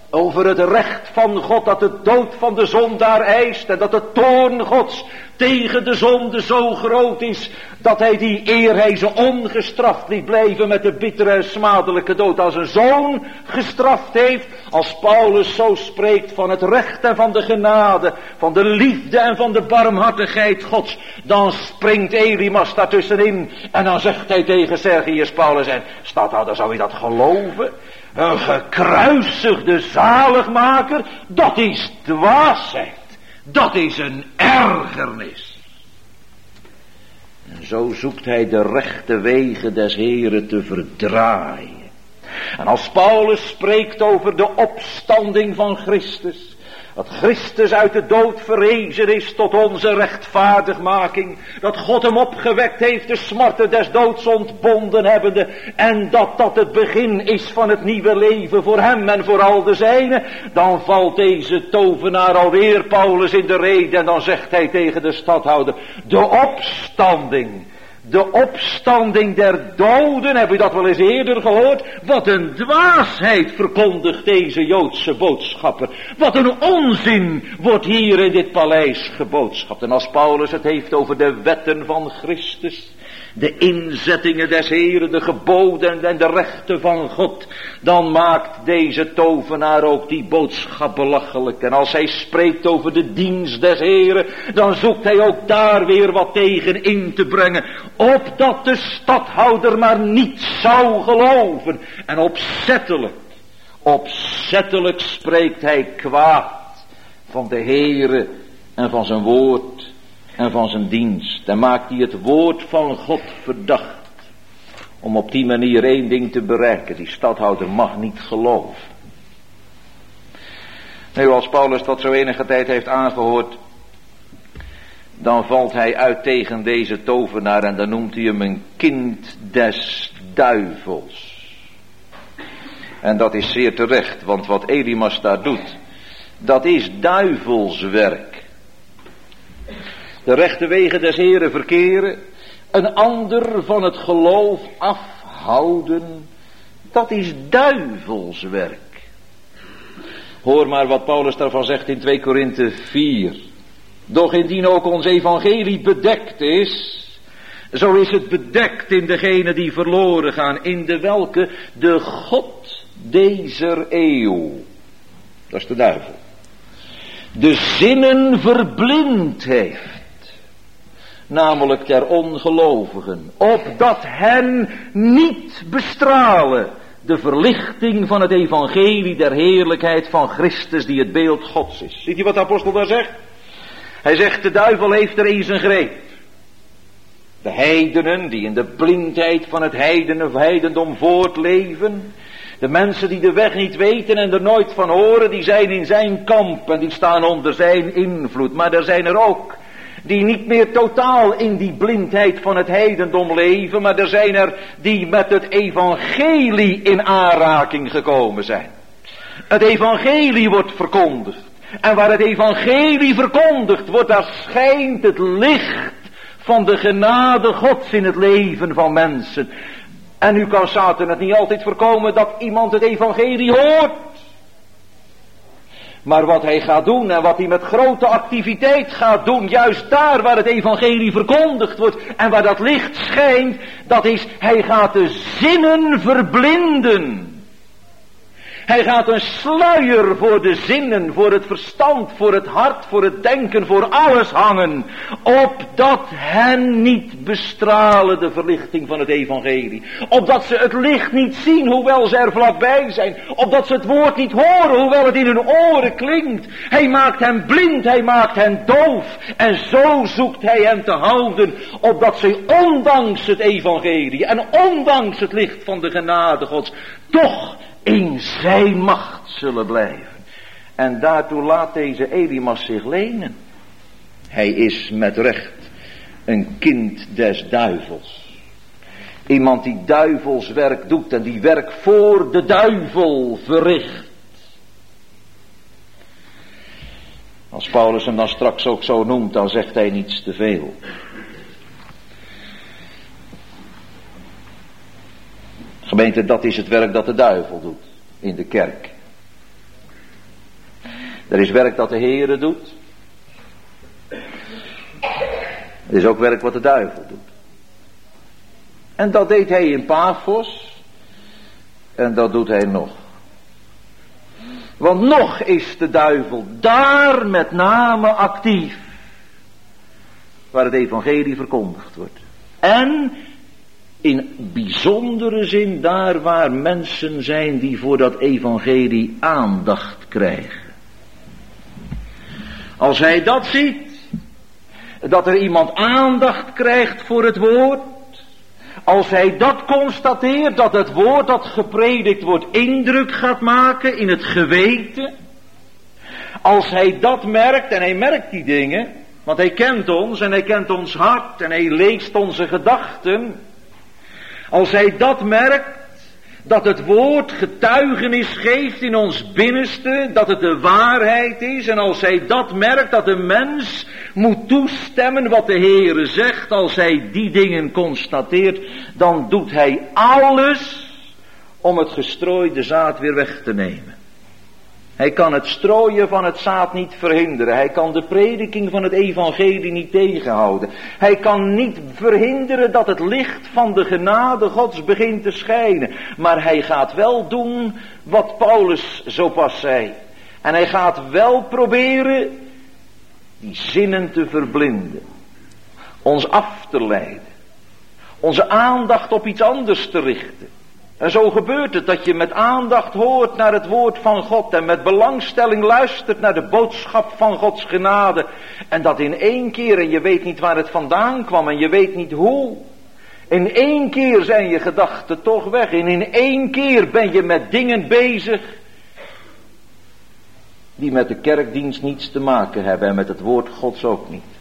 S2: over het recht van God dat de dood van de zondaar eist en dat de toorn Gods tegen de zonde zo groot is dat hij die eer hij ze ongestraft liet blijven met de bittere en smadelijke dood als een zoon gestraft heeft. Als Paulus zo spreekt van het recht en van de genade, van de liefde en van de barmhartigheid Gods, dan springt Elimas daartussenin en dan zegt hij tegen Sergius Paulus, en stadhouder, zou je dat geloven? Een gekruisigde zaligmaker, dat is dwaasheid. Dat is een ergernis. En zo zoekt hij de rechte wegen des Heren te verdraaien. En als Paulus spreekt over de opstanding van Christus, dat Christus uit de dood verrezen is tot onze rechtvaardigmaking, dat God hem opgewekt heeft, de smarten des doods ontbonden hebbende, en dat dat het begin is van het nieuwe leven voor hem en voor al de zijnen, dan valt deze tovenaar alweer Paulus in de rede en dan zegt hij tegen de stadhouder, de opstanding, de opstanding der doden, heb u dat wel eens eerder gehoord? Wat een dwaasheid verkondigt deze Joodse boodschapper. Wat een onzin wordt hier in dit paleis geboodschapt. En als Paulus het heeft over de wetten van Christus, de inzettingen des Heren, de geboden en de rechten van God, dan maakt deze tovenaar ook die boodschap belachelijk. En als hij spreekt over de dienst des Heren, dan zoekt hij ook daar weer wat tegen in te brengen, opdat de stadhouder maar niet zou geloven. En opzettelijk, opzettelijk spreekt hij kwaad van de Heren en van zijn woord en van zijn dienst. En maakt hij het woord van God verdacht. Om op die manier één ding te bereiken. Die stadhouder mag niet geloven. Nu, als Paulus dat zo enige tijd heeft aangehoord, dan valt hij uit tegen deze tovenaar en dan noemt hij hem een kind des duivels. En dat is zeer terecht, want wat Elimas daar doet, dat is duivelswerk. De rechte wegen des Heren verkeren, een ander van het geloof afhouden, dat is duivelswerk. Hoor maar wat Paulus daarvan zegt in twee Korinthe vier. Doch indien ook ons evangelie bedekt is, zo is het bedekt in degene die verloren gaan, in de welke de God dezer eeuw, dat is de duivel, de zinnen verblind heeft. Namelijk der ongelovigen, opdat hen niet bestralen de verlichting van het evangelie der heerlijkheid van Christus die het beeld Gods is. Ziet u wat de apostel daar zegt? Hij zegt, de duivel heeft er eens een greep. De heidenen die in de blindheid van het heidenen of heidendom voortleven, de mensen die de weg niet weten en er nooit van horen, die zijn in zijn kamp en die staan onder zijn invloed. Maar er zijn er ook die niet meer totaal in die blindheid van het heidendom leven, maar er zijn er die met het evangelie in aanraking gekomen zijn. Het evangelie wordt verkondigd. En waar het evangelie verkondigd wordt, daar schijnt het licht van de genade Gods in het leven van mensen. En nu kan Satan het niet altijd voorkomen dat iemand het evangelie hoort. Maar wat hij gaat doen en wat hij met grote activiteit gaat doen, juist daar waar het evangelie verkondigd wordt en waar dat licht schijnt, dat is, hij gaat de zinnen verblinden. Hij gaat een sluier voor de zinnen, voor het verstand, voor het hart, voor het denken, voor alles hangen. Opdat hen niet bestralen de verlichting van het evangelie. Opdat ze het licht niet zien, hoewel ze er vlakbij zijn. Opdat ze het woord niet horen, hoewel het in hun oren klinkt. Hij maakt hen blind, hij maakt hen doof. En zo zoekt hij hen te houden, opdat ze ondanks het evangelie en ondanks het licht van de genade Gods toch in zijn macht zullen blijven. En daartoe laat deze Elimas zich lenen. Hij is met recht een kind des duivels. Iemand die duivelswerk doet en die werk voor de duivel verricht. Als Paulus hem dan straks ook zo noemt, dan zegt hij niets te veel. Gemeente, dat is het werk dat de duivel doet in de kerk. Er is werk dat de Heere doet. Er is ook werk wat de duivel doet. En dat deed hij in Paphos. En dat doet hij nog. Want nog is de duivel daar met name actief. Waar het evangelie verkondigd wordt. En in bijzondere zin daar waar mensen zijn die voor dat evangelie aandacht krijgen. Als hij dat ziet, dat er iemand aandacht krijgt voor het woord. Als hij dat constateert, dat het woord dat gepredikt wordt indruk gaat maken in het geweten. Als hij dat merkt, en hij merkt die dingen, want hij kent ons en hij kent ons hart en hij leest onze gedachten. Als hij dat merkt, dat het woord getuigenis geeft in ons binnenste, dat het de waarheid is. En als hij dat merkt, dat de mens moet toestemmen wat de Heere zegt. Als hij die dingen constateert, dan doet hij alles om het gestrooide zaad weer weg te nemen. Hij kan het strooien van het zaad niet verhinderen. Hij kan de prediking van het evangelie niet tegenhouden. Hij kan niet verhinderen dat het licht van de genade Gods begint te schijnen. Maar hij gaat wel doen wat Paulus zo pas zei. En hij gaat wel proberen die zinnen te verblinden. Ons af te leiden. Onze aandacht op iets anders te richten. En zo gebeurt het dat je met aandacht hoort naar het woord van God en met belangstelling luistert naar de boodschap van Gods genade. En dat in één keer, en je weet niet waar het vandaan kwam en je weet niet hoe. In één keer zijn je gedachten toch weg en in één keer ben je met dingen bezig die met de kerkdienst niets te maken hebben en met het woord Gods ook niet.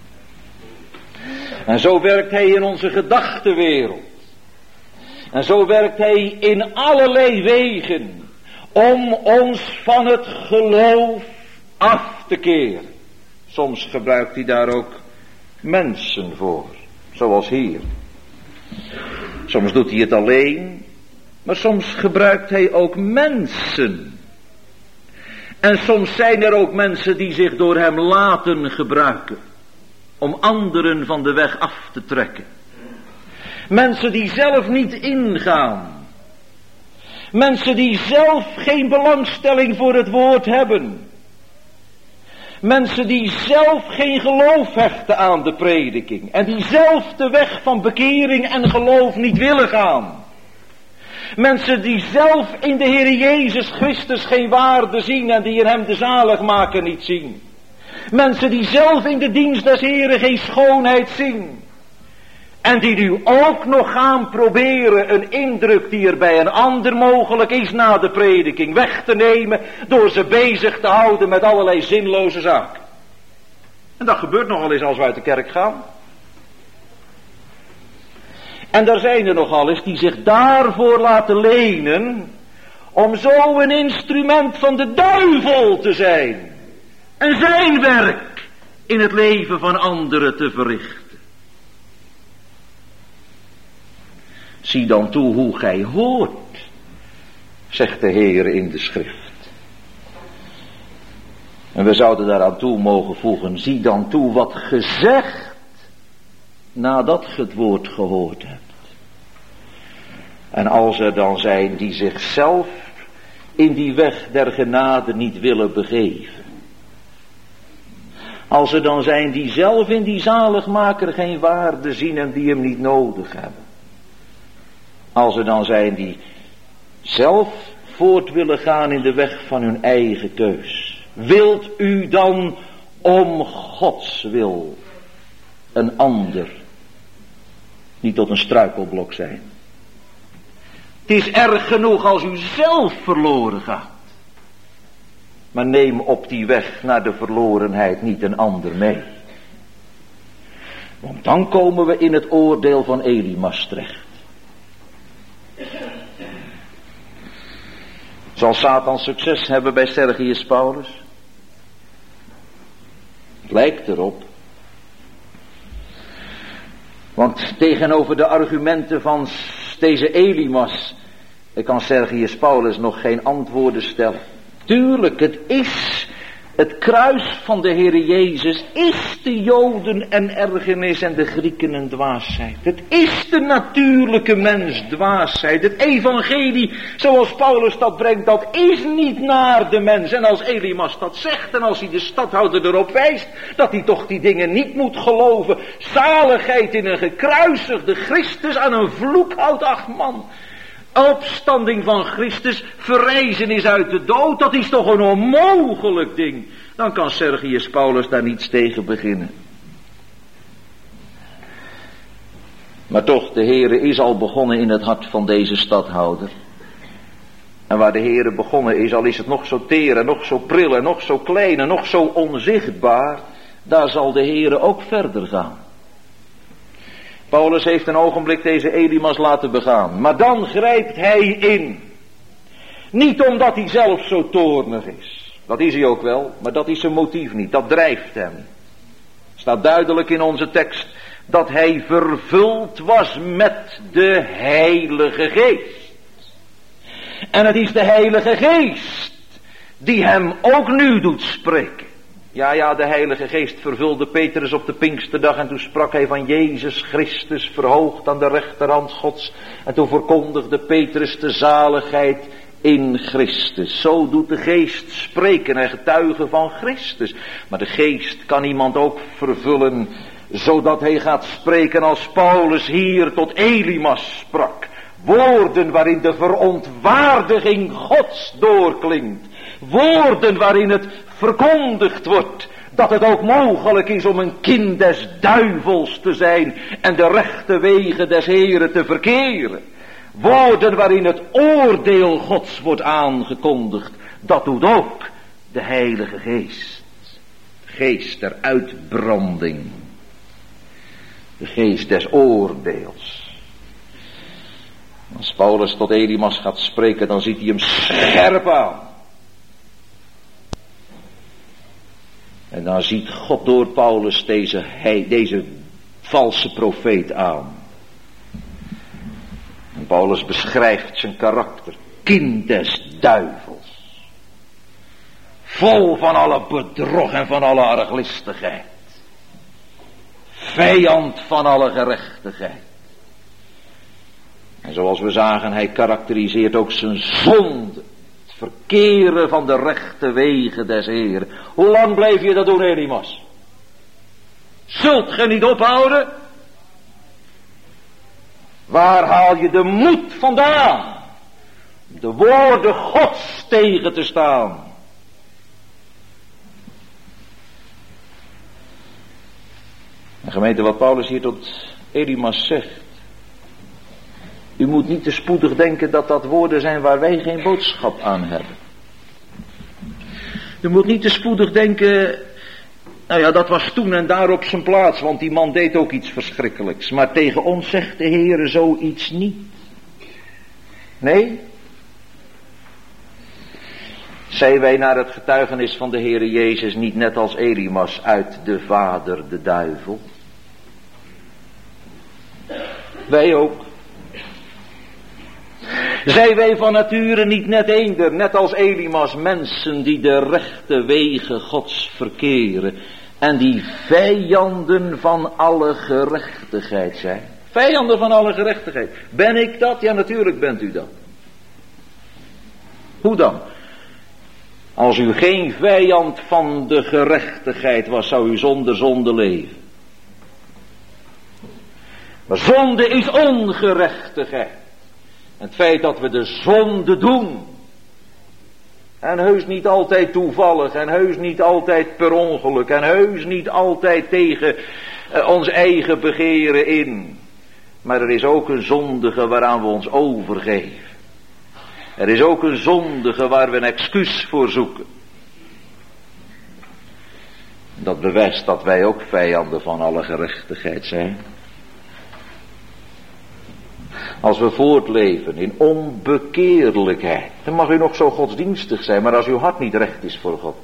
S2: En zo werkt hij in onze gedachtenwereld. En zo werkt hij in allerlei wegen om ons van het geloof af te keren. Soms gebruikt hij daar ook mensen voor, zoals hier. Soms doet hij het alleen, maar soms gebruikt hij ook mensen. En soms zijn er ook mensen die zich door hem laten gebruiken, om anderen van de weg af te trekken. Mensen die zelf niet ingaan. Mensen die zelf geen belangstelling voor het woord hebben. Mensen die zelf geen geloof hechten aan de prediking. En die zelf de weg van bekering en geloof niet willen gaan. Mensen die zelf in de Heer Jezus Christus geen waarde zien en die in hem de zaligmaker niet zien. Mensen die zelf in de dienst des Heeren geen schoonheid zien. En die nu ook nog gaan proberen een indruk die er bij een ander mogelijk is na de prediking weg te nemen. Door ze bezig te houden met allerlei zinloze zaken. En dat gebeurt nogal eens als we uit de kerk gaan. En daar zijn er nogal eens die zich daarvoor laten lenen. Om zo een instrument van de duivel te zijn. En zijn werk in het leven van anderen te verrichten. Zie dan toe hoe gij hoort, zegt de Heer in de schrift. En we zouden daaraan toe mogen voegen, zie dan toe wat gezegd, nadat ge het woord gehoord hebt. En als er dan zijn die zichzelf in die weg der genade niet willen begeven. Als er dan zijn die zelf in die zaligmaker geen waarde zien en die hem niet nodig hebben. Als er dan zijn die zelf voort willen gaan in de weg van hun eigen keus. Wilt u dan om Gods wil een ander niet tot een struikelblok zijn? Het is erg genoeg als u zelf verloren gaat. Maar neem op die weg naar de verlorenheid niet een ander mee. Want dan komen we in het oordeel van Elimas terecht. Zal Satan succes hebben bij Sergius Paulus? Het lijkt erop. Want tegenover de argumenten van deze Elimas kan Sergius Paulus nog geen antwoorden stellen. Tuurlijk, het is Het kruis van de Heere Jezus is de Joden een ergernis en de Grieken een dwaasheid. Het is de natuurlijke mens dwaasheid. Het evangelie, zoals Paulus dat brengt, dat is niet naar de mens. En als Elimas dat zegt en als hij de stadhouder erop wijst, dat hij toch die dingen niet moet geloven. Zaligheid in een gekruisigde Christus aan een vloek houdt, ach man. Opstanding van Christus, verrijzen is uit de dood, dat is toch een onmogelijk ding. Dan kan Sergius Paulus daar niets tegen beginnen. Maar toch, de Heere is al begonnen in het hart van deze stadhouder. En waar de Heere begonnen is, al is het nog zo teer en nog zo pril en nog zo klein en nog zo onzichtbaar, daar zal de Heere ook verder gaan. Paulus heeft een ogenblik deze Elimas laten begaan. Maar dan grijpt hij in. Niet omdat hij zelf zo toornig is. Dat is hij ook wel, maar dat is zijn motief niet. Dat drijft hem. Staat duidelijk in onze tekst dat hij vervuld was met de Heilige Geest. En het is de Heilige Geest die hem ook nu doet spreken. Ja, ja, de Heilige Geest vervulde Petrus op de Pinksterdag en toen sprak hij van Jezus Christus verhoogd aan de rechterhand Gods. En toen verkondigde Petrus de zaligheid in Christus. Zo doet de Geest spreken en getuigen van Christus. Maar de Geest kan iemand ook vervullen, zodat hij gaat spreken als Paulus hier tot Elimas sprak. Woorden waarin de verontwaardiging Gods doorklinkt. Woorden waarin het verkondigd wordt dat het ook mogelijk is om een kind des duivels te zijn en de rechte wegen des Heren te verkeren. Woorden waarin het oordeel Gods wordt aangekondigd. Dat doet ook de Heilige Geest. De geest der uitbranding. De geest des oordeels. Als Paulus tot Elimas gaat spreken, dan ziet hij hem scherp aan. En dan ziet God door Paulus deze, hij, deze valse profeet aan. En Paulus beschrijft zijn karakter. Kind des duivels. Vol van alle bedrog en van alle arglistigheid. Vijand van alle gerechtigheid. En zoals we zagen, hij karakteriseert ook zijn zonde. Het verkeren van de rechte wegen des Heren. Hoe lang blijf je dat doen, Elimas? Zult ge niet ophouden? Waar haal je de moed vandaan? De woorden Gods tegen te staan. En gemeente, wat Paulus hier tot Elimas zegt. U moet niet te spoedig denken dat dat woorden zijn waar wij geen boodschap aan hebben. U moet niet te spoedig denken, nou ja, dat was toen en daar op zijn plaats, want die man deed ook iets verschrikkelijks. Maar tegen ons zegt de Heere zoiets niet. Nee? Zijn wij naar het getuigenis van de Heere Jezus niet net als Elimas uit de vader de duivel? Wij ook. Zijn wij van nature niet net eender, net als Elimas, mensen die de rechte wegen Gods verkeren en die vijanden van alle gerechtigheid zijn? Vijanden van alle gerechtigheid. Ben ik dat? Ja, natuurlijk bent u dat. Hoe dan? Als u geen vijand van de gerechtigheid was, zou u zonder zonde leven. Maar zonde is ongerechtigheid. Het feit dat we de zonde doen. En heus niet altijd toevallig. En heus niet altijd per ongeluk. En heus niet altijd tegen uh, ons eigen begeren in. Maar er is ook een zondige waaraan we ons overgeven. Er is ook een zondige waar we een excuus voor zoeken. Dat bewijst dat wij ook vijanden van alle gerechtigheid zijn. Als we voortleven in onbekeerlijkheid, dan mag u nog zo godsdienstig zijn, maar als uw hart niet recht is voor God.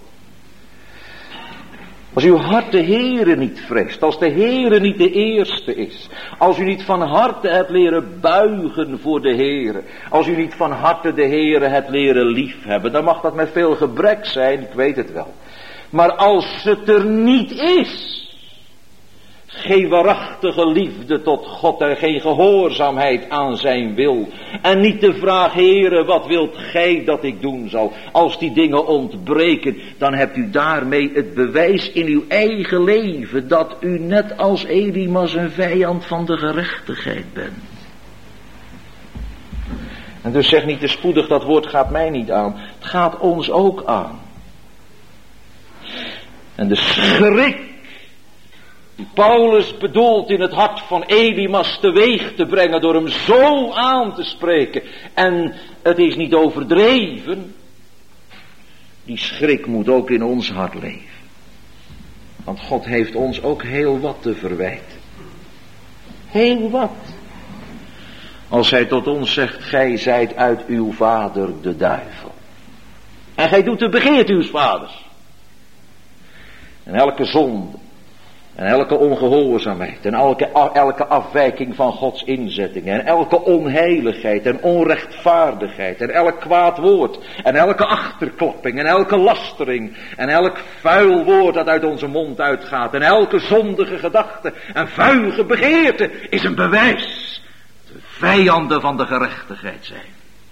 S2: Als uw hart de Heere niet vreest, als de Heere niet de eerste is, als u niet van harte hebt leren buigen voor de Heere, als u niet van harte de Heere hebt leren liefhebben, dan mag dat met veel gebrek zijn, ik weet het wel. Maar als het er niet is, geen waarachtige liefde tot God en geen gehoorzaamheid aan zijn wil. En niet de vraag, Heere, wat wilt gij dat ik doen zal? Als die dingen ontbreken, dan hebt u daarmee het bewijs in uw eigen leven dat u net als Elimas een vijand van de gerechtigheid bent. En dus zeg niet te spoedig, dat woord gaat mij niet aan. Het gaat ons ook aan. En de schrik die Paulus bedoelt in het hart van Elimas teweeg te brengen door hem zo aan te spreken. En het is niet overdreven. Die schrik moet ook in ons hart leven. Want God heeft ons ook heel wat te verwijten. Heel wat. Als hij tot ons zegt, gij zijt uit uw vader de duivel. En gij doet de begeerte uws vaders. En elke zonde. En elke ongehoorzaamheid. En elke, elke afwijking van Gods inzettingen. En elke onheiligheid en onrechtvaardigheid. En elk kwaad woord. En elke achterklopping. En elke lastering. En elk vuil woord dat uit onze mond uitgaat. En elke zondige gedachte. En vuige begeerte is een bewijs. De vijanden van de gerechtigheid zijn.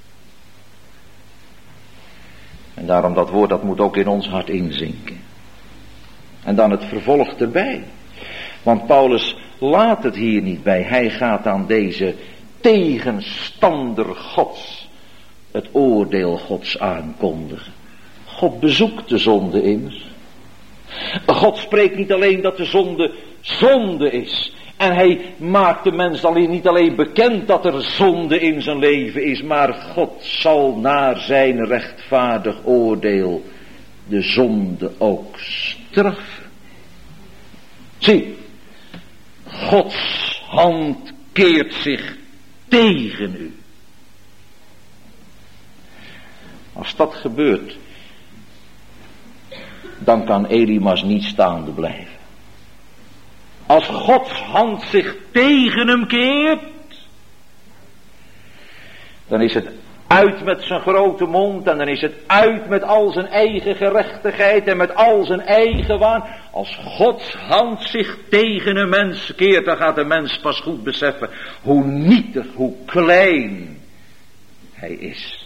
S2: En daarom dat woord, dat moet ook in ons hart inzinken. En dan het vervolg erbij. Want Paulus laat het hier niet bij. Hij gaat aan deze tegenstander Gods het oordeel Gods aankondigen. God bezoekt de zonde immers. God spreekt niet alleen dat de zonde zonde is. En hij maakt de mens alleen, niet alleen bekend dat er zonde in zijn leven is. Maar God zal naar zijn rechtvaardig oordeel de zonde ook straffen. Zie, Gods hand keert zich tegen u. Als dat gebeurt, dan kan Elimas niet staande blijven. Als Gods hand zich tegen hem keert, dan is het uit met zijn grote mond en dan is het uit met al zijn eigen gerechtigheid en met al zijn eigen waan. Als Gods hand zich tegen een mens keert, dan gaat de mens pas goed beseffen hoe nietig, hoe klein hij is.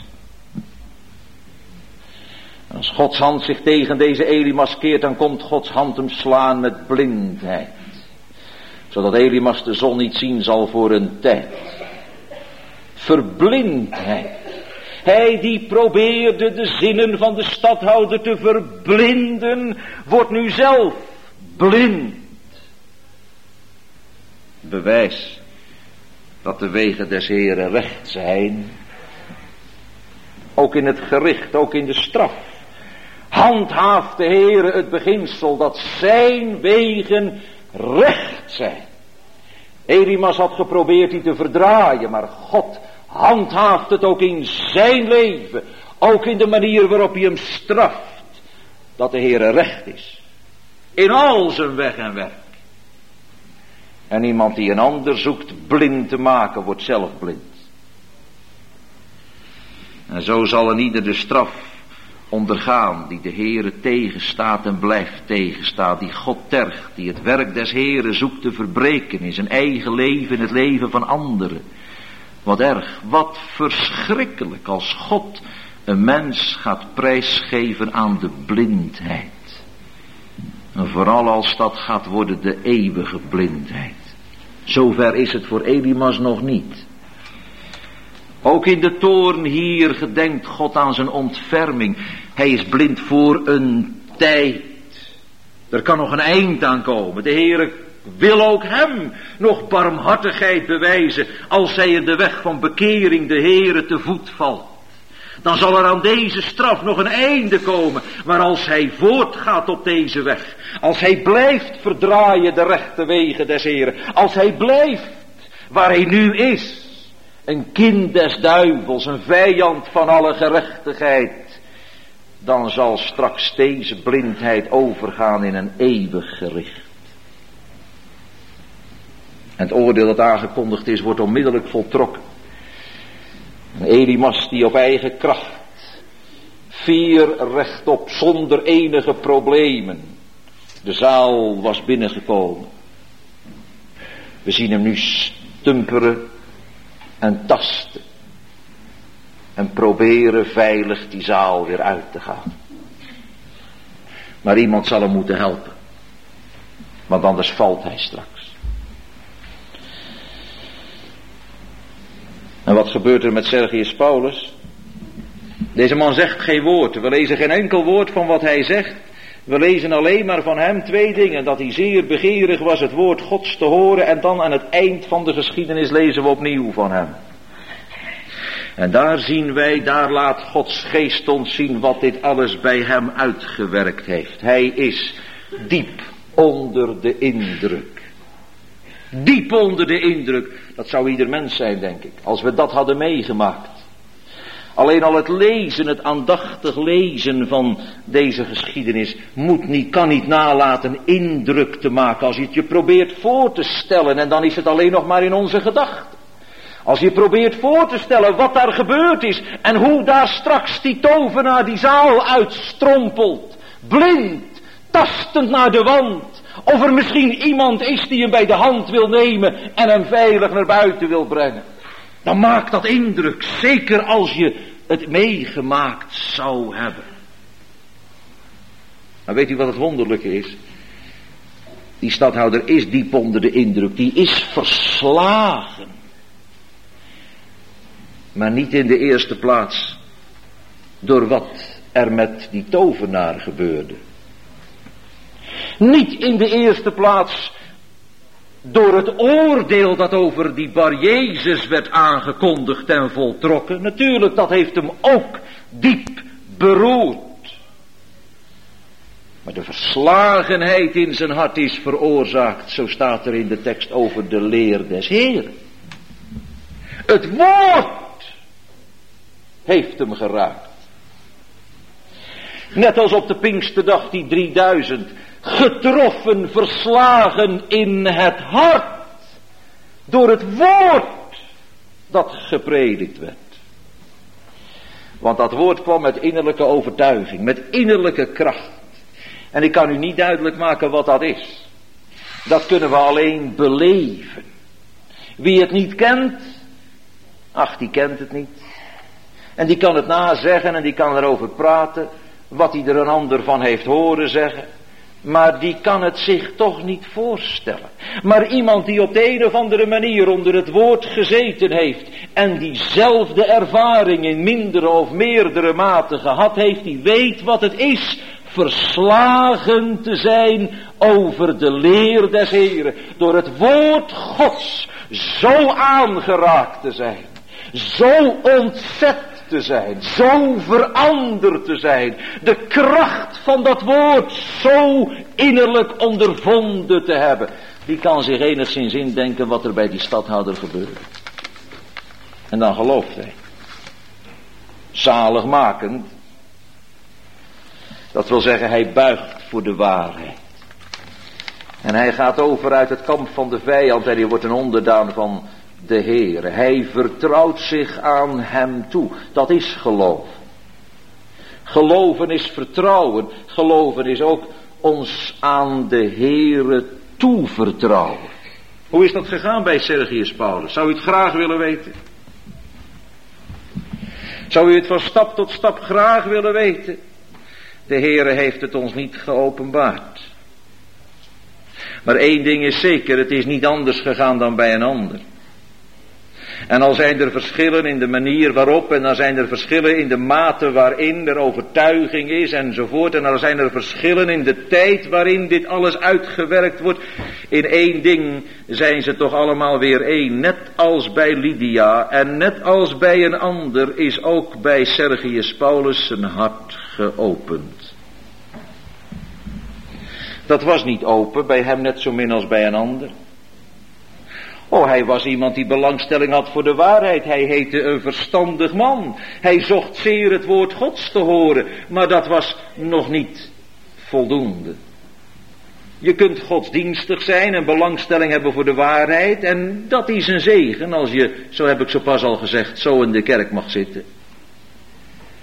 S2: Als Gods hand zich tegen deze Elimas keert, dan komt Gods hand hem slaan met blindheid. Zodat Elimas de zon niet zien zal voor een tijd. Verblindheid. Hij die probeerde de zinnen van de stadhouder te verblinden, wordt nu zelf blind. Bewijs dat de wegen des Heren recht zijn. Ook in het gericht, ook in de straf. Handhaaft de Heere het beginsel dat zijn wegen recht zijn. Elimas had geprobeerd die te verdraaien, maar God handhaaft het ook in zijn leven. Ook in de manier waarop hij hem straft. Dat de Heere recht is. In al zijn weg en werk. En iemand die een ander zoekt blind te maken, wordt zelf blind. En zo zal een ieder de straf ondergaan die de Heere tegenstaat en blijft tegenstaan, die God tergt, die het werk des Heeren zoekt te verbreken in zijn eigen leven, in het leven van anderen. Wat erg, wat verschrikkelijk als God een mens gaat prijsgeven aan de blindheid. En vooral als dat gaat worden de eeuwige blindheid. Zover is het voor Elimas nog niet. Ook in de toorn hier gedenkt God aan zijn ontferming. Hij is blind voor een tijd. Er kan nog een eind aan komen. De Heere wil ook hem nog barmhartigheid bewijzen als hij in de weg van bekering de Heere te voet valt. Dan zal er aan deze straf nog een einde komen. Maar als hij voortgaat op deze weg, als hij blijft verdraaien de rechte wegen des Heeren, als hij blijft waar hij nu is, een kind des duivels, een vijand van alle gerechtigheid, dan zal straks deze blindheid overgaan in een eeuwig gericht. En het oordeel dat aangekondigd is, wordt onmiddellijk voltrokken. Een Elimas die op eigen kracht vier rechtop, zonder enige problemen. De zaal was binnengekomen. We zien hem nu stumperen en tasten. En proberen veilig die zaal weer uit te gaan. Maar iemand zal hem moeten helpen. Want anders valt hij straks. En wat gebeurt er met Sergius Paulus? Deze man zegt geen woord. We lezen geen enkel woord van wat hij zegt. We lezen alleen maar van hem twee dingen. Dat hij zeer begeerig was het woord Gods te horen. En dan aan het eind van de geschiedenis lezen we opnieuw van hem. En daar zien wij, daar laat Gods geest ons zien wat dit alles bij hem uitgewerkt heeft. Hij is diep onder de indruk. Diep onder de indruk. Dat zou ieder mens zijn, denk ik. Als we dat hadden meegemaakt. Alleen al het lezen, het aandachtig lezen van deze geschiedenis moet niet, kan niet nalaten indruk te maken. Als je het je probeert voor te stellen en dan is het alleen nog maar in onze gedachten. Als je probeert voor te stellen wat daar gebeurd is en hoe daar straks die tovenaar die zaal uitstrompelt. Blind, tastend naar de wand. Of er misschien iemand is die hem bij de hand wil nemen en hem veilig naar buiten wil brengen. Dan maakt dat indruk, zeker als je het meegemaakt zou hebben. Maar weet u wat het wonderlijke is? Die stadhouder is diep onder de indruk, die is verslagen. Maar niet in de eerste plaats door wat er met die tovenaar gebeurde. Niet in de eerste plaats door het oordeel dat over die Bar Jezus werd aangekondigd en voltrokken. Natuurlijk, dat heeft hem ook diep beroerd. Maar de verslagenheid in zijn hart is veroorzaakt, zo staat er in de tekst, over de leer des Heeren. Het woord heeft hem geraakt. Net als op de Pinksterdag die drieduizend, getroffen, verslagen in het hart, door het woord dat gepredikt werd. Want dat woord kwam met innerlijke overtuiging, met innerlijke kracht. En ik kan u niet duidelijk maken wat dat is. Dat kunnen we alleen beleven. Wie het niet kent, ach, die kent het niet. En die kan het nazeggen en die kan erover praten, wat hij er een ander van heeft horen zeggen. Maar die kan het zich toch niet voorstellen. Maar iemand die op de een of andere manier onder het woord gezeten heeft en diezelfde ervaring in mindere of meerdere mate gehad heeft, die weet wat het is verslagen te zijn over de leer des Heeren. Door het woord Gods zo aangeraakt te zijn, zo ontzet te zijn, zo veranderd te zijn, de kracht van dat woord zo innerlijk ondervonden te hebben, die kan zich enigszins indenken wat er bij die stadhouder gebeurde. En dan gelooft hij. Zaligmakend. Dat wil zeggen, hij buigt voor de waarheid. En hij gaat over uit het kamp van de vijand en hij wordt een onderdaan van de Heere. Hij vertrouwt zich aan hem toe. Dat is geloof. Geloven is vertrouwen. Geloven is ook ons aan de Heere toevertrouwen. Hoe is dat gegaan bij Sergius Paulus? Zou u het graag willen weten? Zou u het van stap tot stap graag willen weten? De Heere heeft het ons niet geopenbaard. Maar één ding is zeker, het is niet anders gegaan dan bij een ander. En al zijn er verschillen in de manier waarop, en dan zijn er verschillen in de mate waarin er overtuiging is enzovoort, en dan zijn er verschillen in de tijd waarin dit alles uitgewerkt wordt. In één ding zijn ze toch allemaal weer één. Net als bij Lydia en net als bij een ander is ook bij Sergius Paulus zijn hart geopend. Dat was niet open, bij hem net zo min als bij een ander. Oh, hij was iemand die belangstelling had voor de waarheid. Hij heette een verstandig man. Hij zocht zeer het woord Gods te horen. Maar dat was nog niet voldoende. Je kunt godsdienstig zijn en belangstelling hebben voor de waarheid. En dat is een zegen als je, zo heb ik zo pas al gezegd, zo in de kerk mag zitten.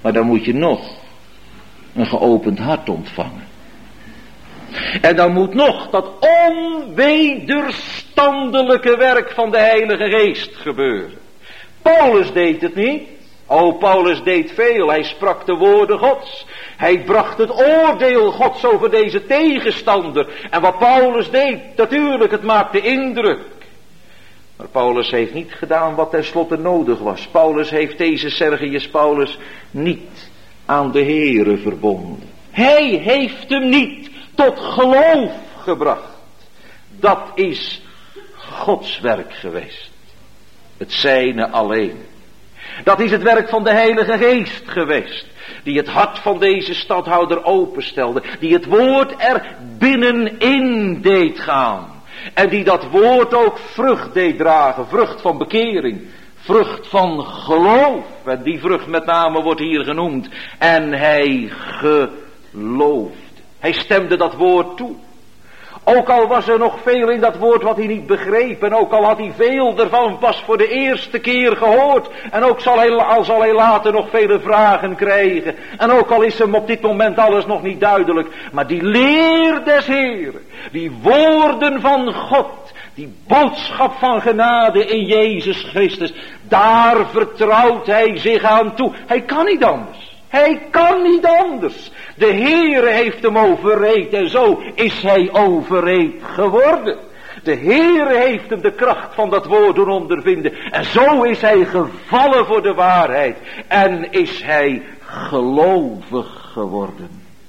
S2: Maar dan moet je nog een geopend hart ontvangen. En dan moet nog dat onwederstandelijke werk van de Heilige Geest gebeuren. Paulus deed het niet. O, Paulus deed veel. Hij sprak de woorden Gods. Hij bracht het oordeel Gods over deze tegenstander. En wat Paulus deed, natuurlijk, het maakte indruk. Maar Paulus heeft niet gedaan wat tenslotte nodig was. Paulus heeft deze Sergius Paulus niet aan de Here verbonden. Hij heeft hem niet tot geloof gebracht. Dat is Gods werk geweest. Het zijne alleen. Dat is het werk van de Heilige Geest geweest. Die het hart van deze stadhouder openstelde. Die het woord er binnenin deed gaan. En die dat woord ook vrucht deed dragen. Vrucht van bekering. Vrucht van geloof. En die vrucht met name wordt hier genoemd. En hij geloofde. Hij stemde dat woord toe. Ook al was er nog veel in dat woord wat hij niet begreep. En ook al had hij veel ervan pas voor de eerste keer gehoord. En ook zal hij, al zal hij later nog vele vragen krijgen. En ook al is hem op dit moment alles nog niet duidelijk. Maar die leer des Heeren. Die woorden van God. Die boodschap van genade in Jezus Christus. Daar vertrouwt hij zich aan toe. Hij kan niet anders. Hij kan niet anders. De Heere heeft hem overreed en zo is hij overreed geworden. De Heere heeft hem de kracht van dat woord doen ondervinden. En zo is hij gevallen voor de waarheid. En is hij gelovig geworden.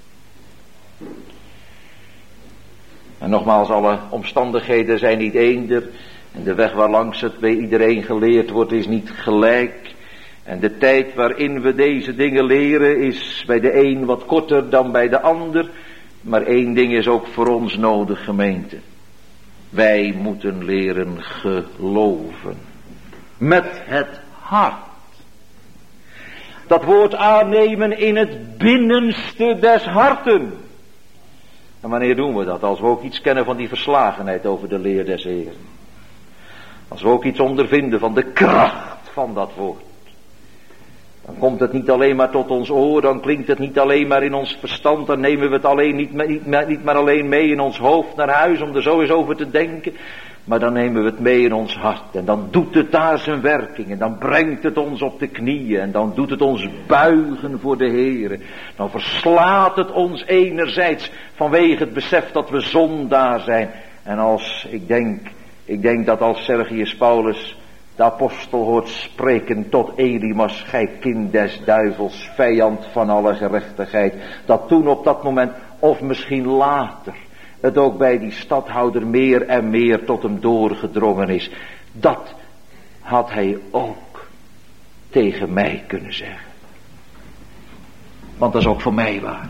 S2: En nogmaals, alle omstandigheden zijn niet eender. En de weg waarlangs het bij iedereen geleerd wordt is niet gelijk. En de tijd waarin we deze dingen leren is bij de een wat korter dan bij de ander. Maar één ding is ook voor ons nodig, gemeente. Wij moeten leren geloven. Met het hart. Dat woord aannemen in het binnenste des harten. En wanneer doen we dat? Als we ook iets kennen van die verslagenheid over de leer des Heeren. Als we ook iets ondervinden van de kracht van dat woord. Dan komt het niet alleen maar tot ons oor, dan klinkt het niet alleen maar in ons verstand, dan nemen we het alleen niet, niet, niet maar alleen mee in ons hoofd naar huis om er zo eens over te denken. Maar dan nemen we het mee in ons hart en dan doet het daar zijn werking en dan brengt het ons op de knieën en dan doet het ons buigen voor de Heere. Dan verslaat het ons enerzijds vanwege het besef dat we zondaar zijn. En als, ik denk, ik denk dat als Sergius Paulus de apostel hoort spreken tot Elimas, gij kind des duivels, vijand van alle gerechtigheid. Dat toen op dat moment, of misschien later, het ook bij die stadhouder meer en meer tot hem doorgedrongen is. Dat had hij ook tegen mij kunnen zeggen. Want dat is ook voor mij waar.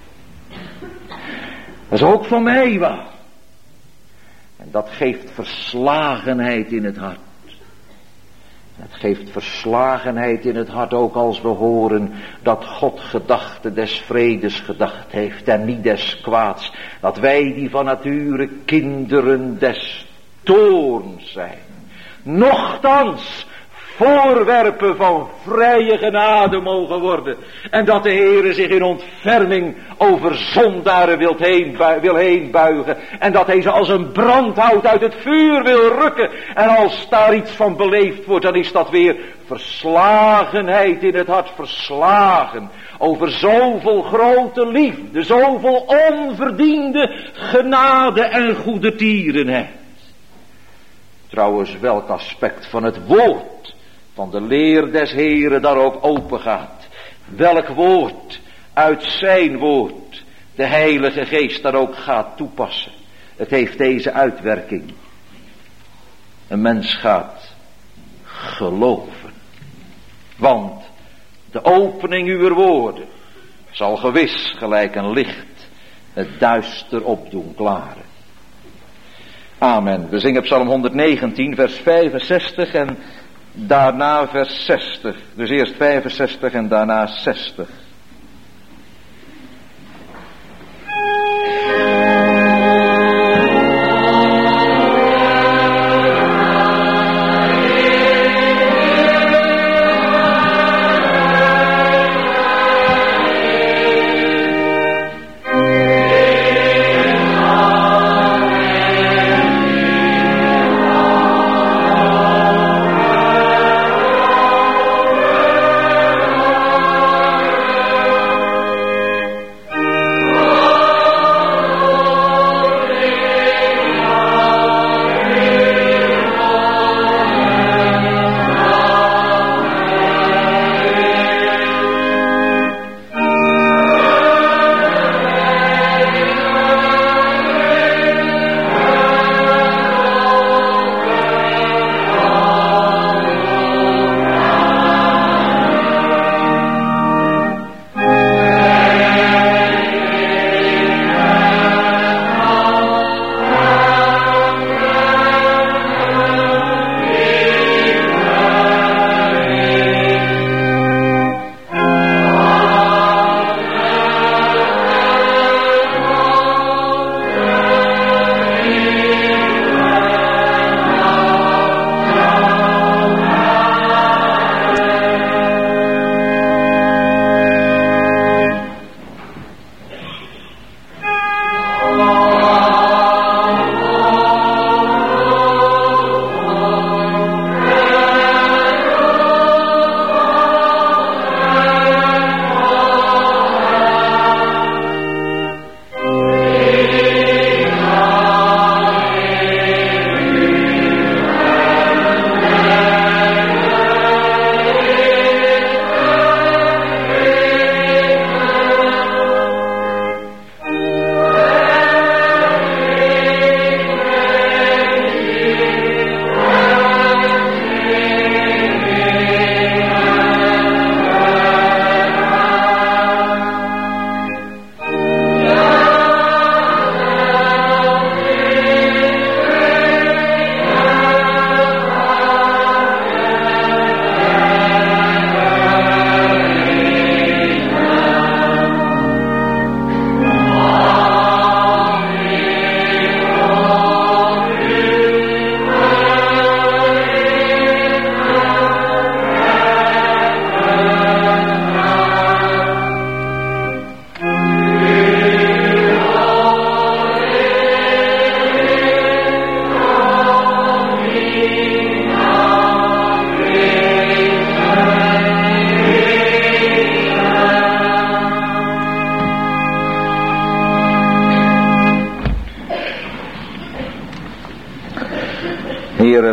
S2: Dat is ook voor mij waar. En dat geeft verslagenheid in het hart. Het geeft verslagenheid in het hart ook als we horen dat God gedachten des vredes gedacht heeft en niet des kwaads. Dat wij die van nature kinderen des toorns zijn. Nochtans voorwerpen van vrije genade mogen worden. En dat de Heere zich in ontferming over zondaren wil heen, wil heen buigen. En dat hij ze als een brandhout uit het vuur wil rukken. En als daar iets van beleefd wordt, dan is dat weer verslagenheid in het hart. Verslagen over zoveel grote liefde, zoveel onverdiende genade en goede tierenheid. Trouwens, welk aspect van het woord van de leer des Heeren daar ook open gaat. Welk woord uit zijn woord de Heilige Geest daar ook gaat toepassen. Het heeft deze uitwerking. Een mens gaat geloven. Want de opening uwer woorden zal gewis gelijk een licht het duister opdoen klaren. Amen. We zingen Psalm honderdnegentien vers vijfenzestig en daarna vers zestig. Dus eerst vijfenzestig en daarna zestig.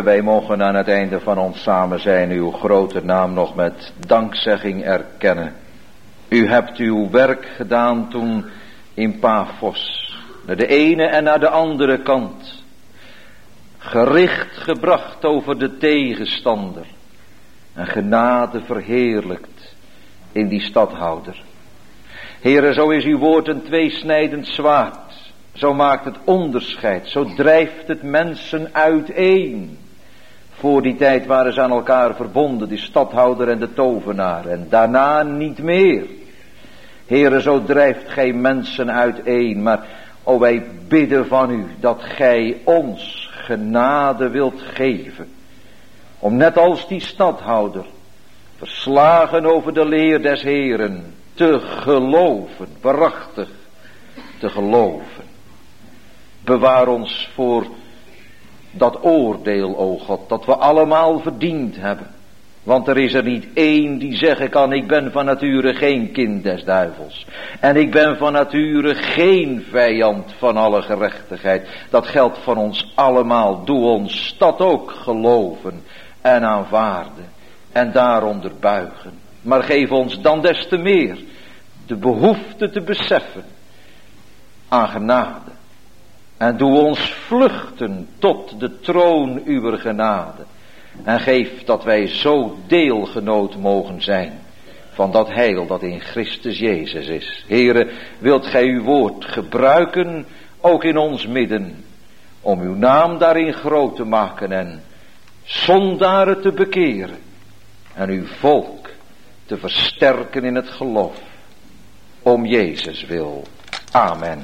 S2: wij mogen aan het einde van ons samen zijn uw grote naam nog met dankzegging erkennen. U hebt uw werk gedaan toen in Paphos, naar de ene en naar de andere kant, gericht gebracht over de tegenstander en genade verheerlijkt in die stadhouder. Heere, zo is uw woord een tweesnijdend zwaard. Zo maakt het onderscheid, zo drijft het mensen uiteen. Voor die tijd waren ze aan elkaar verbonden, die stadhouder en de tovenaar, en daarna niet meer. Heere, zo drijft gij mensen uiteen, maar o, wij bidden van u dat gij ons genade wilt geven, om net als die stadhouder, verslagen over de leer des Heeren, te geloven, waarachtig te geloven. Bewaar ons voor dat oordeel, o God, dat we allemaal verdiend hebben. Want er is er niet één die zeggen kan, ik ben van nature geen kind des duivels. En ik ben van nature geen vijand van alle gerechtigheid. Dat geldt van ons allemaal. Doe ons dat ook geloven en aanvaarden en daaronder buigen. Maar geef ons dan des te meer de behoefte te beseffen aan genade. En doe ons vluchten tot de troon uwer genade. En geef dat wij zo deelgenoot mogen zijn van dat heil dat in Christus Jezus is. Heere, wilt gij uw woord gebruiken, ook in ons midden, om uw naam daarin groot te maken en zondaren te bekeren. En uw volk te versterken in het geloof. Om Jezus wil. Amen.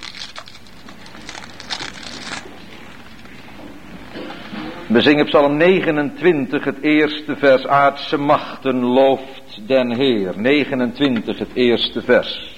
S2: We zingen Psalm negenentwintig, het eerste vers. Aardse machten looft den Heer. negenentwintig, het eerste vers.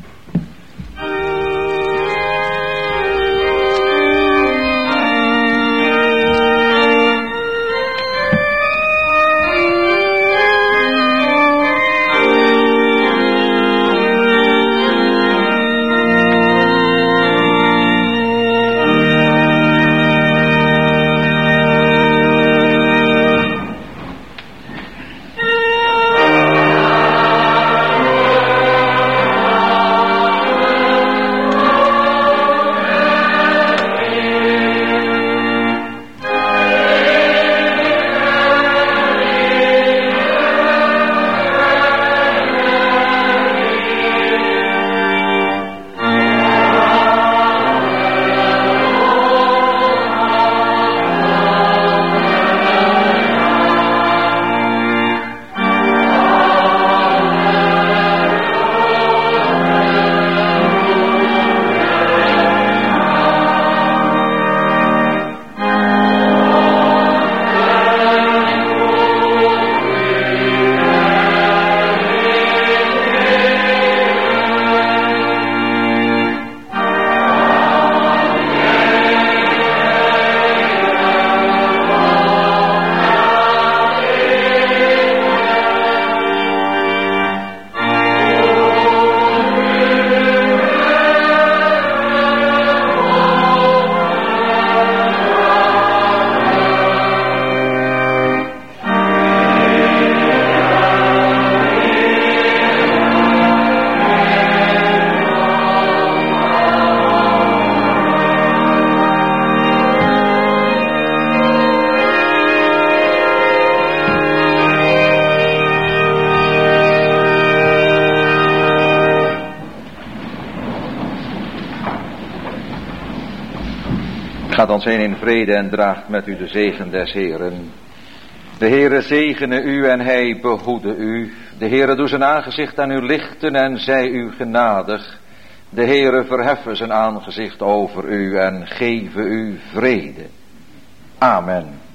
S2: Gaat dan zijn in vrede en draagt met u de zegen des Heeren. De Heere zegene u en hij behoede u. De Heere doe zijn aangezicht aan u lichten en zij u genadig. De Heere verheffen zijn aangezicht over u en geven u vrede. Amen.